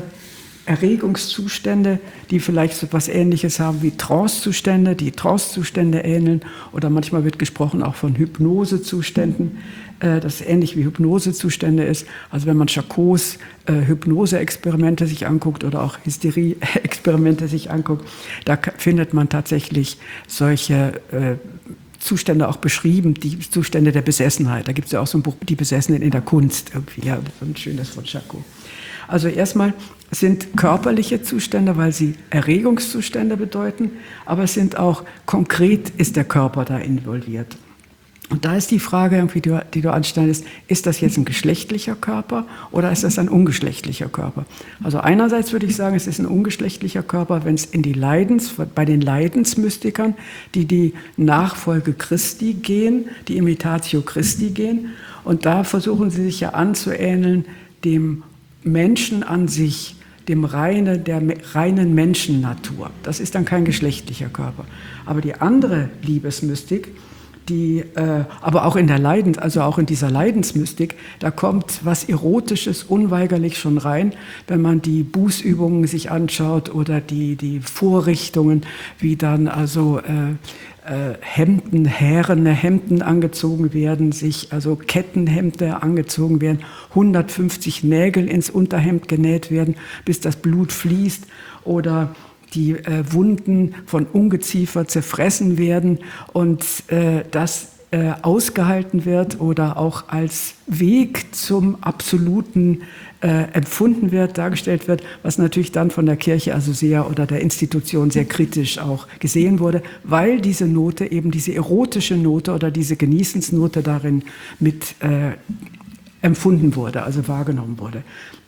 Erregungszustände, die vielleicht so etwas Ähnliches haben wie Trancezustände, die Trancezustände ähneln, oder manchmal wird gesprochen auch von Hypnosezuständen, äh, das ähnlich wie Hypnosezustände ist. Also wenn man Charcots äh, Hypnose-Experimente sich anguckt oder auch Hysterie-Experimente sich anguckt, da findet man tatsächlich solche äh, Zustände auch beschrieben, die Zustände der Besessenheit. Da gibt es ja auch so ein Buch, Die Besessenen in der Kunst, irgendwie, ja, das ist ein schönes von Charcot. Also erstmal sind körperliche Zustände, weil sie Erregungszustände bedeuten, aber es sind auch konkret, ist der Körper da involviert. Und da ist die Frage, irgendwie, die, die du anstellst, ist das jetzt ein geschlechtlicher Körper oder ist das ein ungeschlechtlicher Körper? Also einerseits würde ich sagen, es ist ein ungeschlechtlicher Körper, wenn es in die Leidens, bei den Leidensmystikern, die die Nachfolge Christi gehen, die Imitatio Christi gehen, und da versuchen sie sich ja anzuähneln dem Menschen an sich, dem reine, der reinen Menschennatur. Das ist dann kein geschlechtlicher Körper. Aber die andere Liebesmystik, die, äh, aber auch in der Leidens, also auch in dieser Leidensmystik, da kommt was Erotisches unweigerlich schon rein, wenn man die Bußübungen sich anschaut oder die, die Vorrichtungen, wie dann also äh, äh, Hemden, härene Hemden angezogen werden, sich also Kettenhemden angezogen werden, hundertfünfzig Nägel ins Unterhemd genäht werden, bis das Blut fließt, oder die äh, Wunden von Ungeziefer zerfressen werden und äh, das äh, ausgehalten wird oder auch als Weg zum Absoluten äh, empfunden wird, dargestellt wird, was natürlich dann von der Kirche, also sehr, oder der Institution sehr kritisch auch gesehen wurde, weil diese Note, eben diese erotische Note oder diese Genießensnote darin mit äh, empfunden wurde, also wahrgenommen wurde.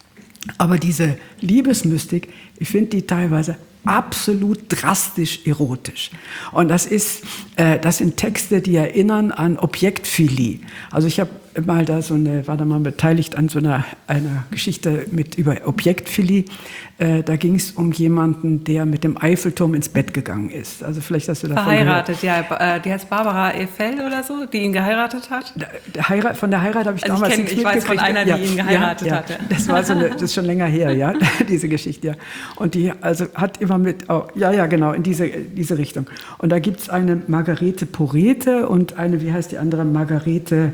Aber diese Liebesmystik, ich finde die teilweise absolut drastisch erotisch. Und das ist, äh, das sind Texte, die erinnern an Objektphilie. Also ich habe mal da so eine, war da mal beteiligt an so einer, einer Geschichte mit über Objektphilie. Äh, da ging es um jemanden, der mit dem Eiffelturm ins Bett gegangen ist. Also vielleicht hast du davon verheiratet, gehört. ja. Die heißt Barbara Eiffel oder so, die ihn geheiratet hat. Der Heirat, von der Heirat habe ich also damals ich kenn, nichts ich weiß mitgekriegt. von einer, die ja, ihn geheiratet ja, hat. Ja. Das war so eine, das ist schon länger her, ja, diese Geschichte, ja. Und die also hat immer mit, oh, ja, ja, genau, in diese, diese Richtung. Und da gibt es eine Margarete Porete und eine, wie heißt die andere, Margarete,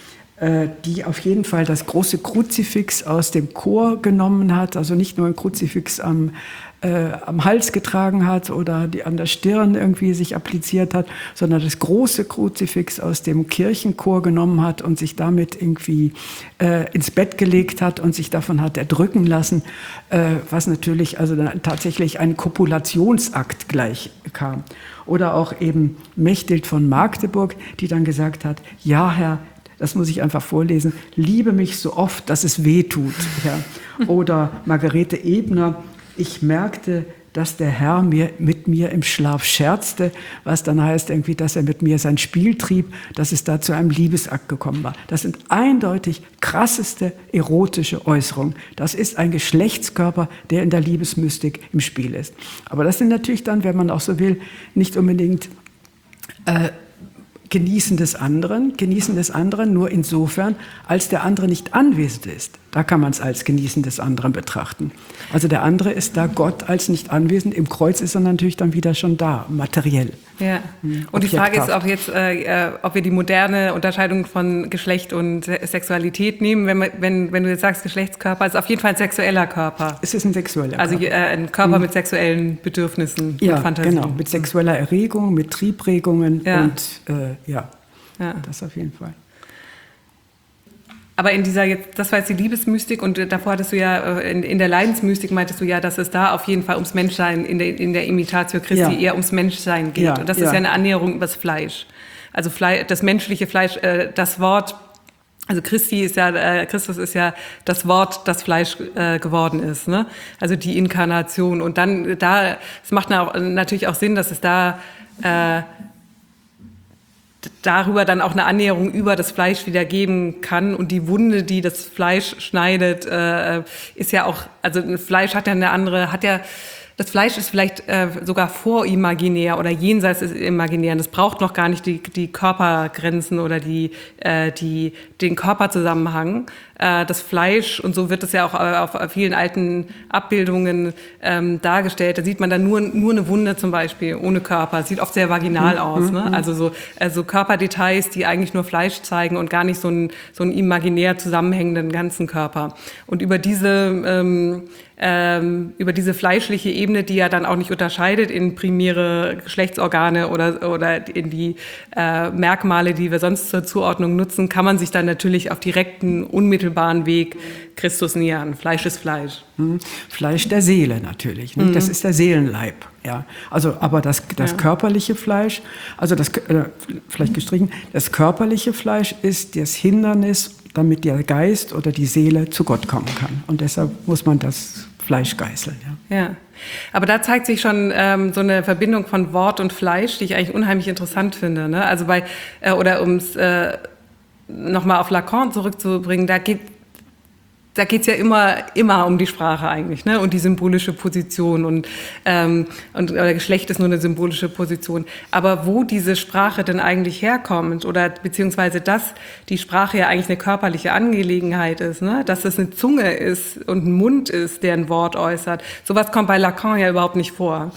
äh, die auf jeden Fall das große Kruzifix aus dem Chor genommen hat, also nicht nur ein Kruzifix am, äh, am Hals getragen hat oder die an der Stirn irgendwie sich appliziert hat, sondern das große Kruzifix aus dem Kirchenchor genommen hat und sich damit irgendwie äh, ins Bett gelegt hat und sich davon hat erdrücken lassen, äh, was natürlich also dann tatsächlich ein Kopulationsakt gleich kam. Oder auch eben Mechthild von Magdeburg, die dann gesagt hat, ja Herr, das muss ich einfach vorlesen, liebe mich so oft, dass es weh tut. Ja. Oder Margarete Ebner, ich merkte, dass der Herr mir, mit mir im Schlaf scherzte, was dann heißt irgendwie, dass er mit mir sein Spiel trieb, dass es da zu einem Liebesakt gekommen war. Das sind eindeutig krasseste erotische Äußerungen. Das ist ein Geschlechtskörper, der in der Liebesmystik im Spiel ist. Aber das sind natürlich dann, wenn man auch so will, nicht unbedingt äh, Genießen des anderen, Genießen des anderen nur insofern, als der andere nicht anwesend ist. Da kann man es als Genießen des anderen betrachten. Also der andere ist da Gott als nicht anwesend. Im Kreuz ist er natürlich dann wieder schon da, materiell. Ja. Und die Frage ist auch jetzt, äh, ob wir die moderne Unterscheidung von Geschlecht und Sexualität nehmen. Wenn, man, wenn, wenn du jetzt sagst Geschlechtskörper, ist auf jeden Fall ein sexueller Körper. Es ist ein sexueller also, Körper. Also äh, ein Körper mhm. mit sexuellen Bedürfnissen, ja, mit Fantasien. Genau, mit sexueller Erregung, mit Triebregungen ja. und äh, ja. ja, das auf jeden Fall. Aber in dieser jetzt, das war jetzt die Liebesmystik und davor hattest du ja, in, in der Leidensmystik meintest du ja, dass es da auf jeden Fall ums Menschsein, in der, in der Imitatio Christi ja. eher ums Menschsein geht. Ja, und das ja. ist ja eine Annäherung übers Fleisch. Also Fleisch, das menschliche Fleisch, äh, das Wort, also Christi ist ja, äh, Christus ist ja das Wort, das Fleisch äh, geworden ist, ne? Also die Inkarnation. Und dann, da, es macht auch, natürlich auch Sinn, dass es da, äh, darüber dann auch eine Annäherung über das Fleisch wieder geben kann. Und die Wunde, die das Fleisch schneidet, äh, ist ja auch, also ein Fleisch hat ja eine andere, hat ja, das Fleisch ist vielleicht äh, sogar vorimaginär oder jenseits des Imaginären. Das braucht noch gar nicht die, die Körpergrenzen oder die, äh, die, den Körperzusammenhang. Äh, das Fleisch, und so wird es ja auch auf, auf vielen alten Abbildungen ähm, dargestellt, da sieht man dann nur, nur eine Wunde zum Beispiel, ohne Körper. Sieht oft sehr vaginal aus. Ne? Also so also Körperdetails, die eigentlich nur Fleisch zeigen und gar nicht so einen, so einen imaginär zusammenhängenden ganzen Körper. Und über diese ähm, Ähm, über diese fleischliche Ebene, die ja dann auch nicht unterscheidet in primäre Geschlechtsorgane oder, oder in die äh, Merkmale, die wir sonst zur Zuordnung nutzen, kann man sich dann natürlich auf direkten, unmittelbaren Weg Christus nähern. Fleisch ist Fleisch. Mhm. Fleisch der Seele natürlich. Ne? Mhm. Das ist der Seelenleib. Ja. Also, aber das, das ja. körperliche Fleisch, also das, äh, vielleicht gestrichen, das körperliche Fleisch ist das Hindernis, damit der Geist oder die Seele zu Gott kommen kann. Und deshalb muss man das Fleisch geißeln. Ja, ja. Aber da zeigt sich schon ähm, so eine Verbindung von Wort und Fleisch, die ich eigentlich unheimlich interessant finde. Ne? Also bei, äh, oder um es äh, nochmal auf Lacan zurückzubringen, da geht Da geht's ja immer, immer um die Sprache eigentlich, ne? Und die symbolische Position und, ähm, und oder Geschlecht ist nur eine symbolische Position. Aber wo diese Sprache denn eigentlich herkommt oder beziehungsweise dass die Sprache ja eigentlich eine körperliche Angelegenheit ist, ne? Dass es eine Zunge ist und ein Mund ist, der ein Wort äußert. Sowas kommt bei Lacan ja überhaupt nicht vor.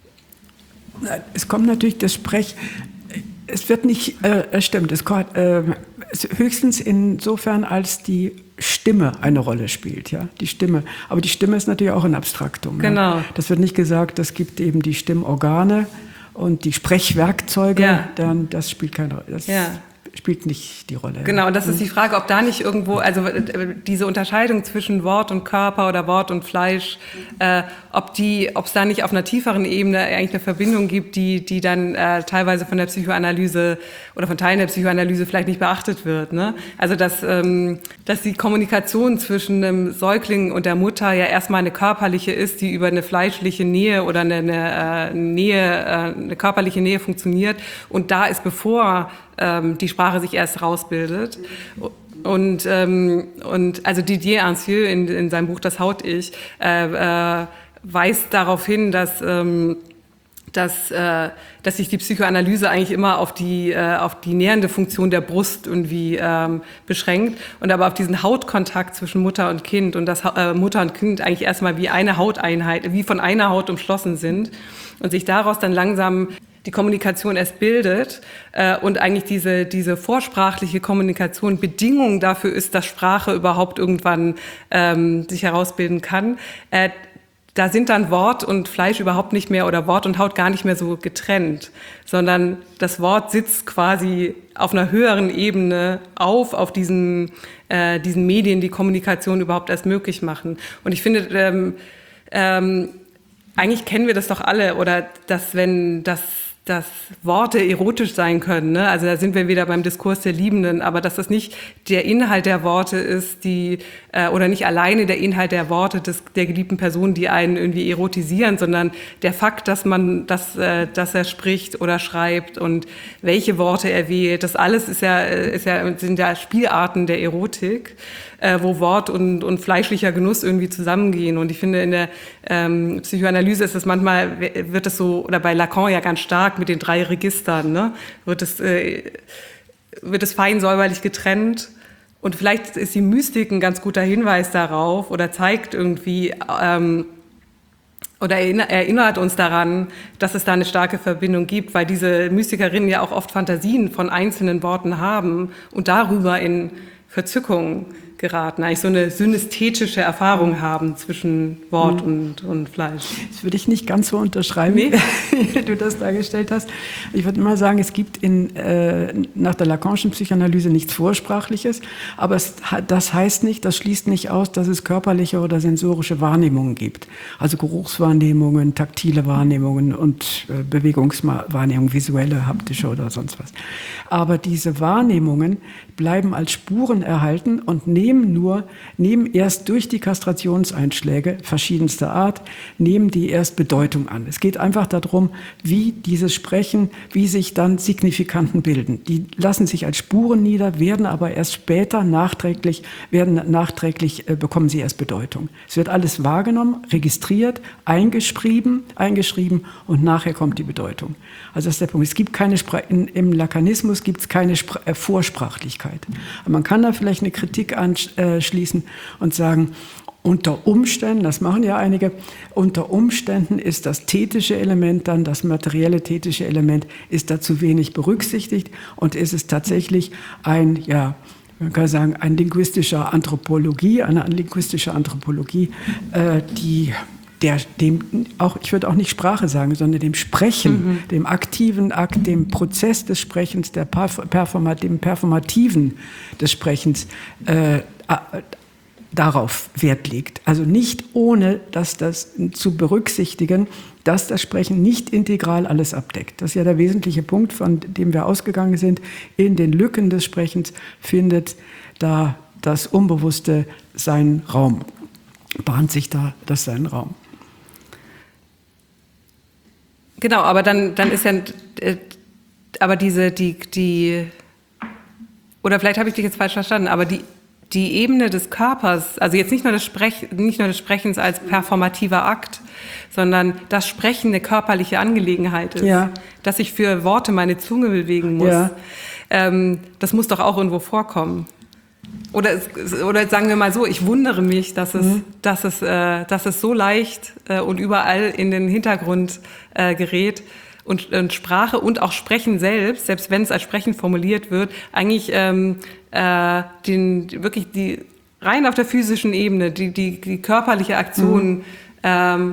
Es kommt natürlich das Sprech. Es wird nicht, äh, stimmt, es kommt äh, höchstens insofern, als die Stimme eine Rolle spielt, ja, die Stimme. Aber die Stimme ist natürlich auch ein Abstraktum. Genau. Ja? Das wird nicht gesagt, es gibt eben die Stimmorgane und die Sprechwerkzeuge, ja. dann das spielt keine Rolle. Das ja. spielt nicht die Rolle. Genau, und das ist die Frage, ob da nicht irgendwo, also diese Unterscheidung zwischen Wort und Körper oder Wort und Fleisch, äh, ob die, ob es da nicht auf einer tieferen Ebene eigentlich eine Verbindung gibt, die, die dann äh, teilweise von der Psychoanalyse oder von Teilen der Psychoanalyse vielleicht nicht beachtet wird. Ne? Also dass, ähm, dass die Kommunikation zwischen einem Säugling und der Mutter ja erstmal eine körperliche ist, die über eine fleischliche Nähe oder eine, eine äh, Nähe, äh, eine körperliche Nähe funktioniert. Und da ist bevor ähm, die Sprache sich erst rausbildet. Und, ähm, und also Didier Ancieux in, in seinem Buch Das Haut-Ich äh, äh, weist darauf hin, dass, ähm, dass, äh, dass sich die Psychoanalyse eigentlich immer auf die, äh, auf die nährende Funktion der Brust irgendwie ähm, beschränkt und aber auf diesen Hautkontakt zwischen Mutter und Kind und dass äh, Mutter und Kind eigentlich erstmal wie eine Hauteinheit, wie von einer Haut umschlossen sind und sich daraus dann langsam die Kommunikation erst bildet äh, und eigentlich diese, diese vorsprachliche Kommunikation Bedingung dafür ist, dass Sprache überhaupt irgendwann ähm, sich herausbilden kann, äh, da sind dann Wort und Fleisch überhaupt nicht mehr oder Wort und Haut gar nicht mehr so getrennt, sondern das Wort sitzt quasi auf einer höheren Ebene auf, auf diesen, äh, diesen Medien, die Kommunikation überhaupt erst möglich machen. Und ich finde, ähm, ähm, eigentlich kennen wir das doch alle, oder dass wenn das dass Worte erotisch sein können, ne? Also da sind wir wieder beim Diskurs der Liebenden, aber dass das nicht der Inhalt der Worte ist, die äh, oder nicht alleine der Inhalt der Worte des, der geliebten Person, die einen irgendwie erotisieren, sondern der Fakt, dass man, dass, äh, dass er spricht oder schreibt und welche Worte er wählt, das alles ist ja, ist ja sind ja Spielarten der Erotik, äh, wo Wort und, und fleischlicher Genuss irgendwie zusammengehen. Und ich finde, in der ähm, Psychoanalyse ist das manchmal, wird das so, oder bei Lacan ja ganz stark mit den drei Registern, ne, wird es, äh, wird es fein säuberlich getrennt. Und vielleicht ist die Mystik ein ganz guter Hinweis darauf oder zeigt irgendwie, ähm, oder erinnert uns daran, dass es da eine starke Verbindung gibt, weil diese Mystikerinnen ja auch oft Fantasien von einzelnen Worten haben und darüber in Verzückung geraten, eigentlich so eine synästhetische Erfahrung haben zwischen Wort mhm. und, und Fleisch. Das würde ich nicht ganz so unterschreiben, nee. wie du das dargestellt hast. Ich würde immer sagen, es gibt in, äh, nach der Lacanischen Psychoanalyse nichts Vorsprachliches, aber es, das heißt nicht, das schließt nicht aus, dass es körperliche oder sensorische Wahrnehmungen gibt. Also Geruchswahrnehmungen, taktile Wahrnehmungen und äh, Bewegungswahrnehmungen, visuelle, haptische oder sonst was. Aber diese Wahrnehmungen bleiben als Spuren erhalten und nehmen nur, nehmen erst durch die Kastrationseinschläge verschiedenster Art, nehmen die erst Bedeutung an. Es geht einfach darum, wie dieses Sprechen, wie sich dann Signifikanten bilden. Die lassen sich als Spuren nieder, werden aber erst später nachträglich, werden nachträglich, äh, bekommen sie erst Bedeutung. Es wird alles wahrgenommen, registriert, eingeschrieben, eingeschrieben und nachher kommt die Bedeutung. Also das ist der Punkt. Es gibt keine, in, im Lacanismus gibt es keine Spr- äh, Vorsprachlichkeit. Aber man kann da vielleicht eine Kritik anschließen und sagen, unter Umständen, das machen ja einige, unter Umständen ist das tätische Element dann, das materielle tätische Element, ist da zu wenig berücksichtigt und ist es tatsächlich ein, ja, man kann sagen, ein linguistischer Anthropologie, eine linguistische Anthropologie, äh, die Der, dem auch, ich würde auch nicht Sprache sagen, sondern dem Sprechen, mhm. dem aktiven Akt, dem Prozess des Sprechens, der Performat, dem Performativen des Sprechens äh, darauf Wert legt. Also nicht ohne, dass das zu berücksichtigen, dass das Sprechen nicht integral alles abdeckt. Das ist ja der wesentliche Punkt, von dem wir ausgegangen sind. In den Lücken des Sprechens findet da das Unbewusste seinen Raum, bahnt sich da das seinen Raum. Genau, aber dann, dann ist ja, äh, aber diese, die, die, oder vielleicht habe ich dich jetzt falsch verstanden, aber die, die Ebene des Körpers, also jetzt nicht nur des Sprech, nicht nur des Sprechens als performativer Akt, sondern das Sprechen eine körperliche Angelegenheit ist, ja. dass ich für Worte meine Zunge bewegen muss, ja. ähm, das muss doch auch irgendwo vorkommen. Oder, oder sagen wir mal so, ich wundere mich, dass es, mhm. dass es, äh, dass es so leicht äh, und überall in den Hintergrund äh, gerät und, und Sprache und auch Sprechen selbst, selbst wenn es als Sprechen formuliert wird, eigentlich ähm, äh, den, wirklich die rein auf der physischen Ebene, die, die, die körperliche Aktion mhm. ähm,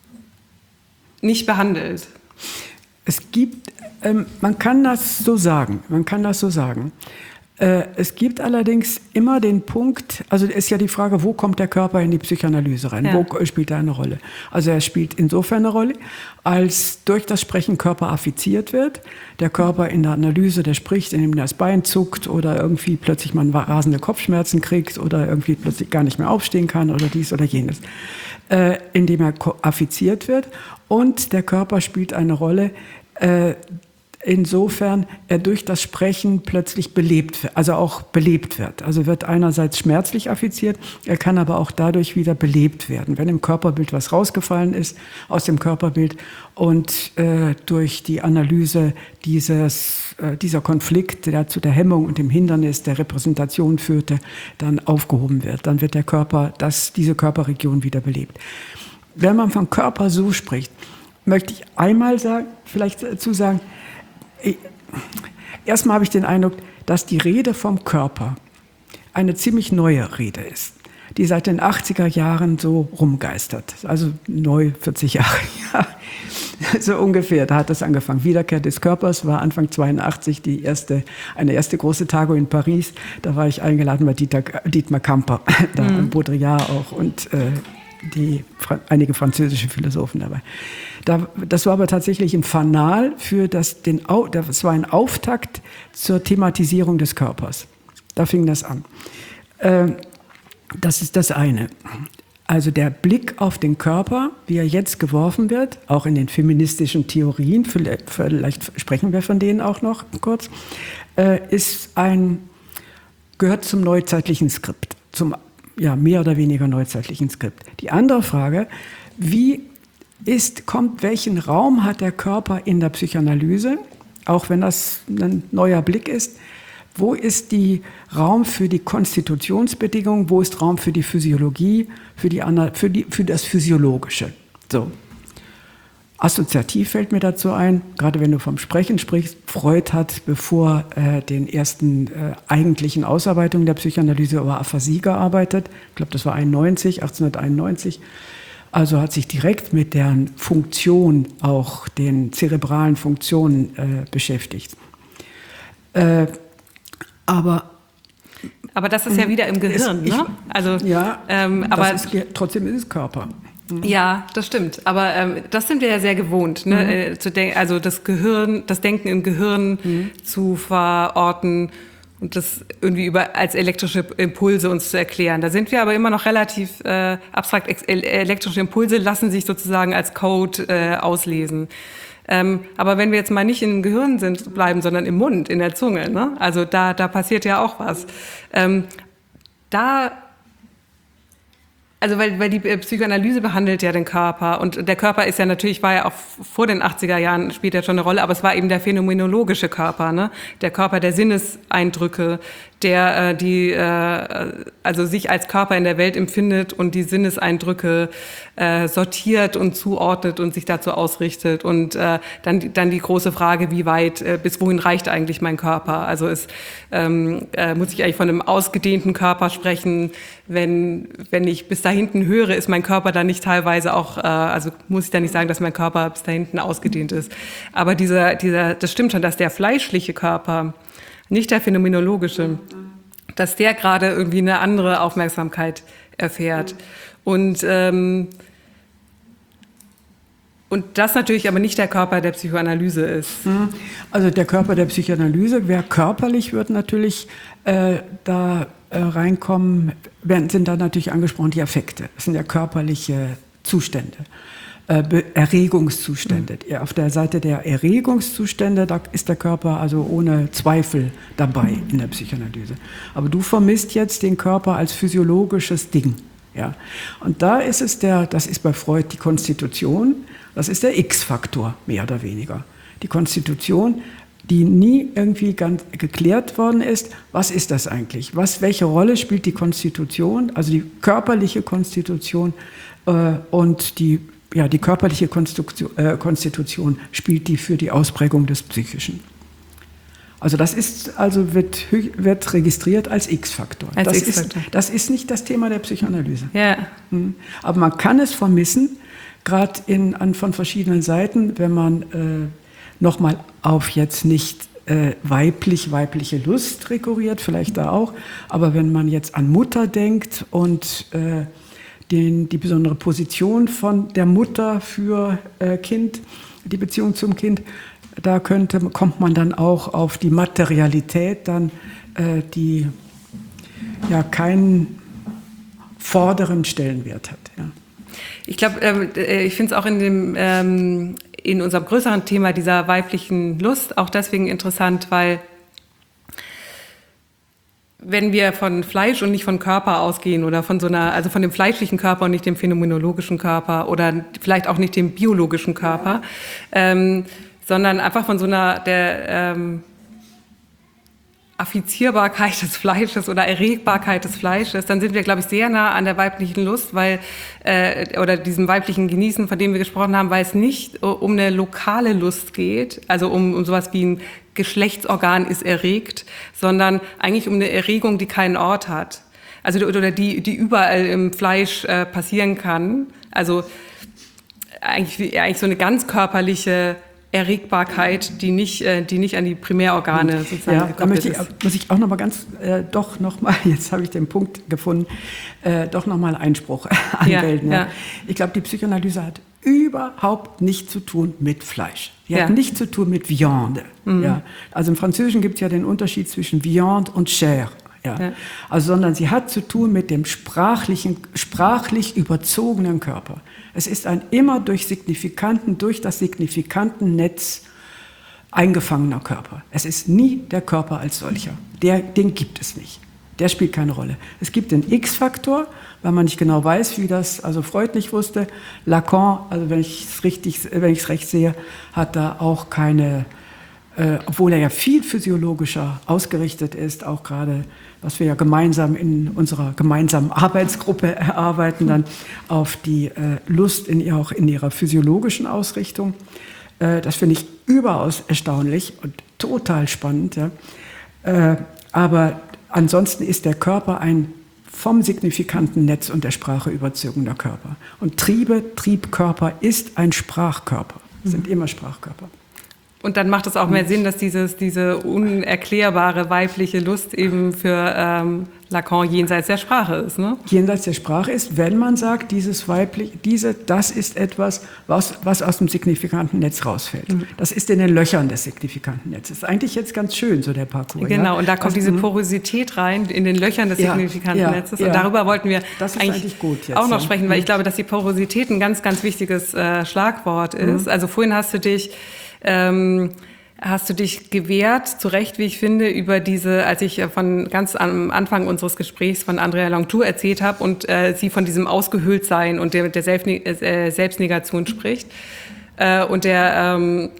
nicht behandelt. Es gibt, ähm, man kann das so sagen, man kann das so sagen. Es gibt allerdings immer den Punkt, also ist ja die Frage, wo kommt der Körper in die Psychoanalyse rein? Ja. Wo spielt er eine Rolle? Also er spielt insofern eine Rolle, als durch das Sprechen Körper affiziert wird. Der Körper in der Analyse, der spricht, indem das Bein zuckt oder irgendwie plötzlich man rasende Kopfschmerzen kriegt oder irgendwie plötzlich gar nicht mehr aufstehen kann oder dies oder jenes. Äh, indem er affiziert wird und der Körper spielt eine Rolle, äh, insofern er durch das Sprechen plötzlich belebt wird, also auch belebt wird. Also wird einerseits schmerzlich affiziert, er kann aber auch dadurch wieder belebt werden. Wenn im Körperbild was rausgefallen ist, aus dem Körperbild und äh, durch die Analyse dieses, äh, dieser Konflikt, der zu der Hemmung und dem Hindernis der Repräsentation führte, dann aufgehoben wird. Dann wird der Körper, das, diese Körperregion wieder belebt. Wenn man von Körper so spricht, möchte ich einmal sagen, vielleicht dazu sagen, erstmal habe ich den Eindruck, dass die Rede vom Körper eine ziemlich neue Rede ist, die seit den achtziger Jahren so rumgeistert. Also neu, vierzig Jahre, ja, so ungefähr, da hat das angefangen. Wiederkehr des Körpers war Anfang zweiundachtzig die erste, eine erste große Tagung in Paris. Da war ich eingeladen bei Dieter, Dietmar Kamper, da mhm. Baudrillard auch und äh, die, einige französische Philosophen dabei. Da, das war aber tatsächlich ein Fanal für das, den, das war ein Auftakt zur Thematisierung des Körpers. Da fing das an. Äh, das ist das eine. Also der Blick auf den Körper, wie er jetzt geworfen wird, auch in den feministischen Theorien, vielleicht, vielleicht sprechen wir von denen auch noch kurz, äh, ist ein, gehört zum neuzeitlichen Skript, zum ja, mehr oder weniger neuzeitlichen Skript. Die andere Frage, wie ist, kommt, welchen Raum hat der Körper in der Psychoanalyse, auch wenn das ein neuer Blick ist, wo ist die Raum für die Konstitutionsbedingungen, wo ist Raum für die Physiologie, für, die, für, die, für das Physiologische. So. Assoziativ fällt mir dazu ein, gerade wenn du vom Sprechen sprichst, Freud hat, bevor äh, den ersten äh, eigentlichen Ausarbeitungen der Psychoanalyse über Aphasie gearbeitet, ich glaube, das war achtzehnhunderteinundneunzig, also hat sich direkt mit deren Funktion, auch den zerebralen Funktionen äh, beschäftigt. Äh, aber aber das ist ja wieder im Gehirn, ist, ne? Also, ja, ähm, aber ist, trotzdem ist es Körper. Ja, das stimmt. Aber ähm, das sind wir ja sehr gewohnt, ne? Mhm. Äh, zu denk- also das Gehirn, das Denken im Gehirn mhm. zu verorten und das irgendwie über als elektrische Impulse uns zu erklären. Da sind wir aber immer noch relativ äh, abstrakt. Ex- elektrische Impulse lassen sich sozusagen als Code äh, auslesen. Ähm, aber wenn wir jetzt mal nicht im Gehirn sind, bleiben, sondern im Mund, in der Zunge, ne? Also da, da passiert ja auch was. Ähm, da Also weil, weil die Psychoanalyse behandelt ja den Körper und der Körper ist ja natürlich, war ja auch vor den achtziger Jahren, spielt ja schon eine Rolle, aber es war eben der phänomenologische Körper, ne? Der Körper der Sinneseindrücke, der äh, die äh, also sich als Körper in der Welt empfindet und die Sinneseindrücke äh, sortiert und zuordnet und sich dazu ausrichtet und äh, dann dann die große Frage, wie weit äh, bis wohin reicht eigentlich mein Körper? Also es ähm, äh, muss ich eigentlich von einem ausgedehnten Körper sprechen, wenn wenn ich bis da hinten höre, ist mein Körper dann nicht teilweise auch, äh, also muss ich da nicht sagen, dass mein Körper bis da hinten ausgedehnt ist. Aber dieser, dieser, das stimmt schon, dass der fleischliche Körper, nicht der phänomenologische, dass der gerade irgendwie eine andere Aufmerksamkeit erfährt. Und, ähm, und das natürlich aber nicht der Körper der Psychoanalyse ist. Also der Körper der Psychoanalyse, wer körperlich wird natürlich äh, da äh, reinkommen, werden, sind da natürlich angesprochen die Affekte. Das sind ja körperliche Zustände, äh, Be- Erregungszustände. Mhm. Auf der Seite der Erregungszustände, da ist der Körper also ohne Zweifel dabei in der Psychoanalyse. Aber du vermisst jetzt den Körper als physiologisches Ding. Ja. Und da ist es der, das ist bei Freud die Konstitution, das ist der X-Faktor, mehr oder weniger. Die Konstitution, die nie irgendwie ganz geklärt worden ist, was ist das eigentlich? Was, welche Rolle spielt die Konstitution, also die körperliche Konstitution äh, und die, ja, die körperliche Konstitution, äh, Konstitution spielt die für die Ausprägung des Psychischen. Also das ist, also wird, wird registriert als X-Faktor. Als das, X-Faktor. Ist, das ist nicht das Thema der Psychoanalyse. Ja. Aber man kann es vermissen, gerade in, an, von verschiedenen Seiten, wenn man äh, nochmal auf jetzt nicht äh, weiblich, weibliche Lust rekurriert, vielleicht da auch, aber wenn man jetzt an Mutter denkt und äh, den, die besondere Position von der Mutter für äh, Kind, die Beziehung zum Kind, da könnte, kommt man dann auch auf die Materialität, dann äh, die ja keinen vorderen Stellenwert hat. Ja. Ich glaube, äh, ich finde es auch in dem ähm, in unserem größeren Thema dieser weiblichen Lust auch deswegen interessant, weil wenn wir von Fleisch und nicht von Körper ausgehen oder von so einer, also von dem fleischlichen Körper und nicht dem phänomenologischen Körper oder vielleicht auch nicht dem biologischen Körper, ähm, sondern einfach von so einer der ähm, Affizierbarkeit des Fleisches oder Erregbarkeit des Fleisches, dann sind wir, glaube ich, sehr nah an der weiblichen Lust, weil äh, oder diesem weiblichen Genießen, von dem wir gesprochen haben, weil es nicht um eine lokale Lust geht, also um, um sowas wie ein Geschlechtsorgan ist erregt, sondern eigentlich um eine Erregung, die keinen Ort hat, also oder die die überall im Fleisch äh, passieren kann, also eigentlich eigentlich so eine ganz körperliche Erregbarkeit, die nicht, äh, die nicht an die Primärorgane sozusagen ja, da möchte ist. ich, muss ich auch noch mal ganz, äh, doch noch mal, jetzt habe ich den Punkt gefunden, äh, doch noch mal Einspruch anmelden. Ja, Ja. ja. Ich glaube, die Psychoanalyse hat überhaupt nichts zu tun mit Fleisch. Die Ja. hat nichts zu tun mit Viande. Mhm. Ja. Also im Französischen gibt es ja den Unterschied zwischen Viande und Chair. Ja. Ja. Also, sondern sie hat zu tun mit dem sprachlichen, sprachlich überzogenen Körper. Es ist ein immer durch Signifikanten, durch das Signifikantennetz eingefangener Körper. Es ist nie der Körper als solcher. Der, den gibt es nicht. Der spielt keine Rolle. Es gibt den X-Faktor, weil man nicht genau weiß, wie das, also Freud nicht wusste. Lacan, also wenn ich es richtig, wenn ich es recht sehe, hat da auch keine, äh, obwohl er ja viel physiologischer ausgerichtet ist, auch gerade, was wir ja gemeinsam in unserer gemeinsamen Arbeitsgruppe erarbeiten, dann auf die äh, Lust in ihr, auch in ihrer physiologischen Ausrichtung. Äh, das finde ich überaus erstaunlich und total spannend. Ja. Äh, aber ansonsten ist der Körper ein vom signifikanten Netz und der Sprache überzogener Körper. Und Triebe, Triebkörper ist ein Sprachkörper, sind immer Sprachkörper. Und dann macht es auch mehr Sinn, dass dieses, diese unerklärbare weibliche Lust eben für ähm, Lacan jenseits der Sprache ist, ne? Jenseits der Sprache ist, wenn man sagt, dieses weiblich, diese, das ist etwas, was, was aus dem signifikanten Netz rausfällt. Mhm. Das ist in den Löchern des signifikanten Netzes. Ist eigentlich jetzt ganz schön, so der Parcours. Genau, ja? und da kommt also, diese Porosität rein in den Löchern des ja, signifikanten ja, Netzes. ja. Und darüber wollten wir das ist eigentlich, eigentlich gut jetzt, auch noch ja. sprechen, weil mhm. ich glaube, dass die Porosität ein ganz, ganz wichtiges äh, Schlagwort ist. Mhm. Also vorhin hast du dich... Ähm, Hast du dich gewehrt, zu Recht, wie ich finde, über diese, als ich von ganz am Anfang unseres Gesprächs von Andrea Longtour erzählt habe und äh, sie von diesem Ausgehöhltsein und der, der Selbst, äh, Selbstnegation spricht äh, und der, ähm,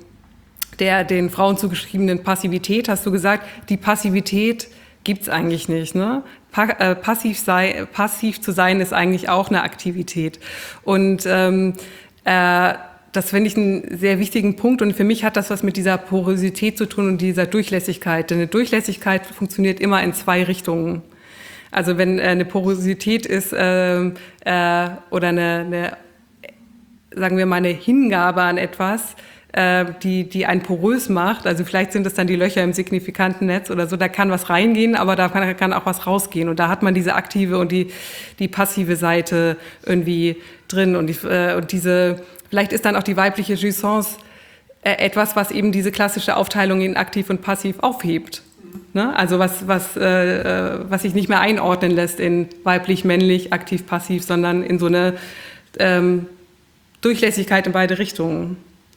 der den Frauen zugeschriebenen Passivität, hast du gesagt, die Passivität gibt's eigentlich nicht, ne? Pa- äh, passiv, sei, passiv zu sein ist eigentlich auch eine Aktivität. Und ähm, äh, das finde ich einen sehr wichtigen Punkt und für mich hat das was mit dieser Porosität zu tun und dieser Durchlässigkeit. Denn eine Durchlässigkeit funktioniert immer in zwei Richtungen. Also wenn äh, eine Porosität ist äh, äh, oder eine, eine, sagen wir mal, eine Hingabe an etwas, äh, die, die einen porös macht, also vielleicht sind es dann die Löcher im signifikanten Netz oder so, da kann was reingehen, aber da kann, kann auch was rausgehen. Und da hat man diese aktive und die, die passive Seite irgendwie drin und, die, äh, und diese... Vielleicht ist dann auch die weibliche Jouissance äh, etwas, was eben diese klassische Aufteilung in aktiv und passiv aufhebt. Ne? Also was, was, äh, was sich nicht mehr einordnen lässt in weiblich, männlich, aktiv, passiv, sondern in so eine ähm, Durchlässigkeit in beide Richtungen.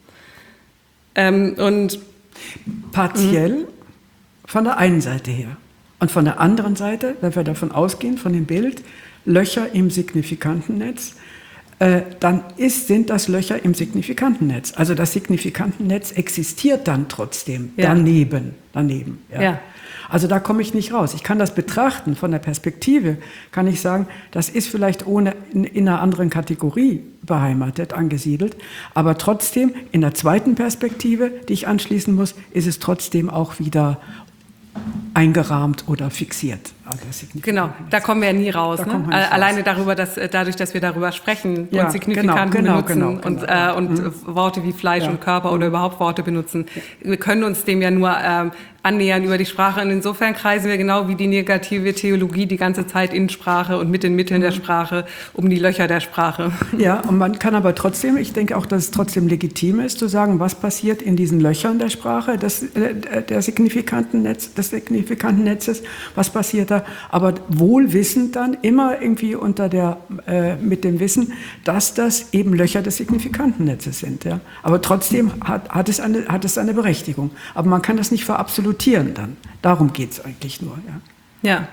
Ähm, und partiell von der einen Seite her. Und von der anderen Seite, wenn wir davon ausgehen, von dem Bild, Löcher im signifikanten Netz, dann ist, sind das Löcher im Signifikantennetz. Also das Signifikantennetz existiert dann trotzdem ja. daneben. daneben ja. Ja. Also da komme ich nicht raus. Ich kann das betrachten von der Perspektive, kann ich sagen, das ist vielleicht ohne, in, in einer anderen Kategorie beheimatet, angesiedelt, aber trotzdem in der zweiten Perspektive, die ich anschließen muss, ist es trotzdem auch wieder eingerahmt oder fixiert. Genau, da kommen wir ja nie raus. Ne? Wir nicht Alleine raus. darüber, dass, dadurch, dass wir darüber sprechen ja, und Signifikanten genau, benutzen genau, genau, und, genau. äh, und mhm. Worte wie Fleisch ja. und Körper oder überhaupt Worte benutzen. Wir können uns dem ja nur ähm, annähern über die Sprache. Und insofern kreisen wir genau wie die negative Theologie die ganze Zeit in Sprache und mit den Mitteln der Sprache um die Löcher der Sprache. Ja, und man kann aber trotzdem, ich denke auch, dass es trotzdem legitim ist, zu sagen, was passiert in diesen Löchern der Sprache, des, äh, der signifikanten Netz, des signifikanten Netzes, was passiert da, aber wohl wissend dann, immer irgendwie unter der, äh, mit dem Wissen, dass das eben Löcher des signifikanten Netzes sind. Ja? Aber trotzdem hat, hat, es eine, hat es eine Berechtigung. Aber man kann das nicht verabsolutieren dann. Darum geht es eigentlich nur. Ja. ja.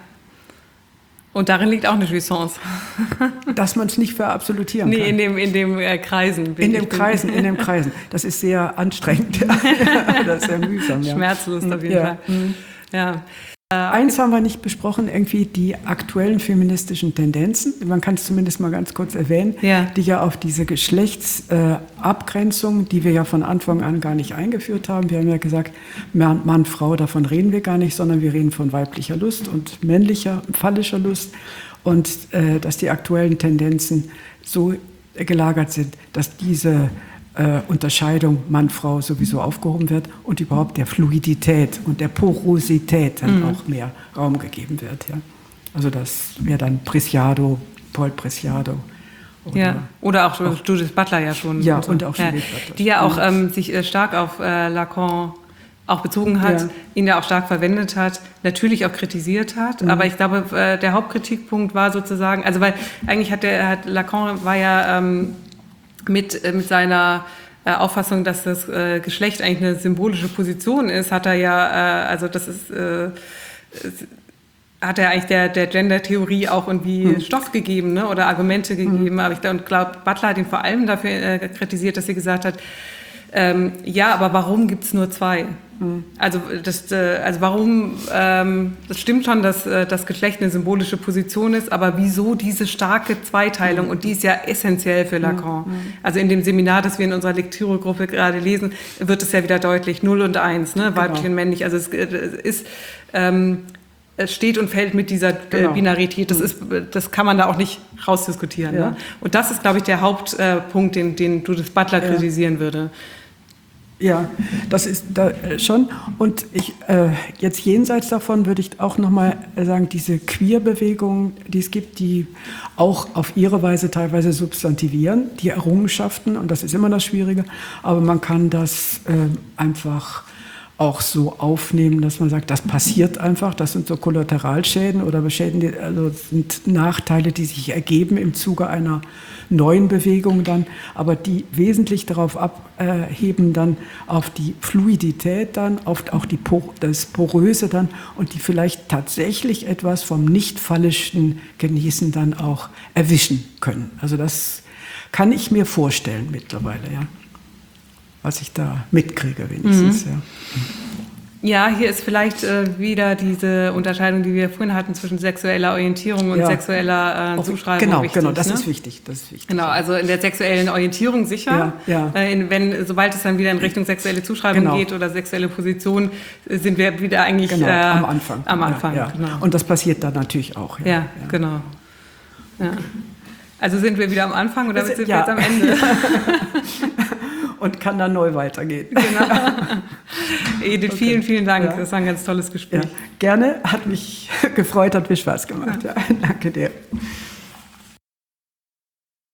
Und darin liegt auch eine Jouissance. Dass man es nicht verabsolutieren nee, kann. Nee, in dem, in dem äh, Kreisen. In dem Kreisen, in dem Kreisen. Das ist sehr anstrengend. Das ist sehr mühsam. Ja. Schmerzlos auf jeden ja. Fall. Ja. Eins haben wir nicht besprochen, irgendwie die aktuellen feministischen Tendenzen. Man kann es zumindest mal ganz kurz erwähnen, ja. die ja auf diese Geschlechtsabgrenzung, äh, die wir ja von Anfang an gar nicht eingeführt haben. Wir haben ja gesagt, Mann, Mann, Frau, davon reden wir gar nicht, sondern wir reden von weiblicher Lust und männlicher, phallischer Lust. Und äh, dass die aktuellen Tendenzen so gelagert sind, dass diese äh, Unterscheidung Mann-Frau sowieso aufgehoben wird und überhaupt der Fluidität und der Porosität dann mhm. auch mehr Raum gegeben wird. Ja. Also das wäre dann Preciado, Paul Preciado. Oder, ja, oder auch, auch Judith Butler ja schon. Ja, und, und auch Judith ja, Butler. Die ja auch ähm, sich äh, stark auf äh, Lacan auch bezogen hat, ja. ihn ja auch stark verwendet hat, natürlich auch kritisiert hat. Mhm. Aber ich glaube, äh, der Hauptkritikpunkt war sozusagen, also weil eigentlich hat der hat, Lacan war ja ähm, mit, äh, mit seiner äh, Auffassung, dass das äh, Geschlecht eigentlich eine symbolische Position ist, hat er ja, äh, also das ist, äh, hat er eigentlich der, der Gender-Theorie auch irgendwie mhm. Stoff gegeben, ne, oder Argumente gegeben. Mhm. Aber ich glaube, Butler hat ihn vor allem dafür äh, kritisiert, dass sie gesagt hat, ähm, ja, aber warum gibt es nur zwei? Mhm. Also, das, äh, also warum, ähm, das stimmt schon, dass äh, das Geschlecht eine symbolische Position ist, aber wieso diese starke Zweiteilung? Mhm. Und die ist ja essentiell für Lacan. Mhm. Also in dem Seminar, das wir in unserer Lektüregruppe gerade lesen, wird es ja wieder deutlich, null und eins, ne? Weiblich genau. und männlich. Also es, es ist... Ähm, Es steht und fällt mit dieser genau. Binarität. Das, ist, das kann man da auch nicht rausdiskutieren. Ja. Ne? Und das ist, glaube ich, der Hauptpunkt, den, den Judith Butler ja. kritisieren würde. Ja, das ist da schon. Und ich, äh, jetzt jenseits davon würde ich auch nochmal sagen, diese Queer-Bewegung, die es gibt, die auch auf ihre Weise teilweise substantivieren, die Errungenschaften, und das ist immer das Schwierige, aber man kann das äh, einfach auch so aufnehmen, dass man sagt, das passiert einfach, das sind so Kollateralschäden oder Schäden, die, also das sind Nachteile, die sich ergeben im Zuge einer neuen Bewegung dann, aber die wesentlich darauf abheben dann auf die Fluidität dann, auf auch die, das Poröse dann und die vielleicht tatsächlich etwas vom nicht-phallischen Genießen dann auch erwischen können. Also das kann ich mir vorstellen mittlerweile, ja. Was ich da mitkriege wenigstens. Mhm. Ja. Ja, hier ist vielleicht äh, wieder diese Unterscheidung, die wir vorhin hatten zwischen sexueller Orientierung und ja. sexueller äh, Zuschreibung. Genau, wichtig, genau, das ne? ist wichtig, das ist wichtig. Genau, also in der sexuellen Orientierung sicher. Ja, ja. Äh, in, wenn, sobald es dann wieder in Richtung sexuelle Zuschreibung genau. geht oder sexuelle Position, sind wir wieder eigentlich genau, äh, am Anfang. Am Anfang, ja, ja. Genau. Und das passiert dann natürlich auch. Ja, ja, ja. genau. Ja. Also sind wir wieder am Anfang oder das, sind ja. wir jetzt am Ende? Und kann dann neu weitergehen. Genau. Edith, okay. vielen, vielen Dank. Ja. Das war ein ganz tolles Gespräch. Ja. Gerne, hat mich gefreut, hat viel Spaß gemacht. Ja. Ja. Danke dir.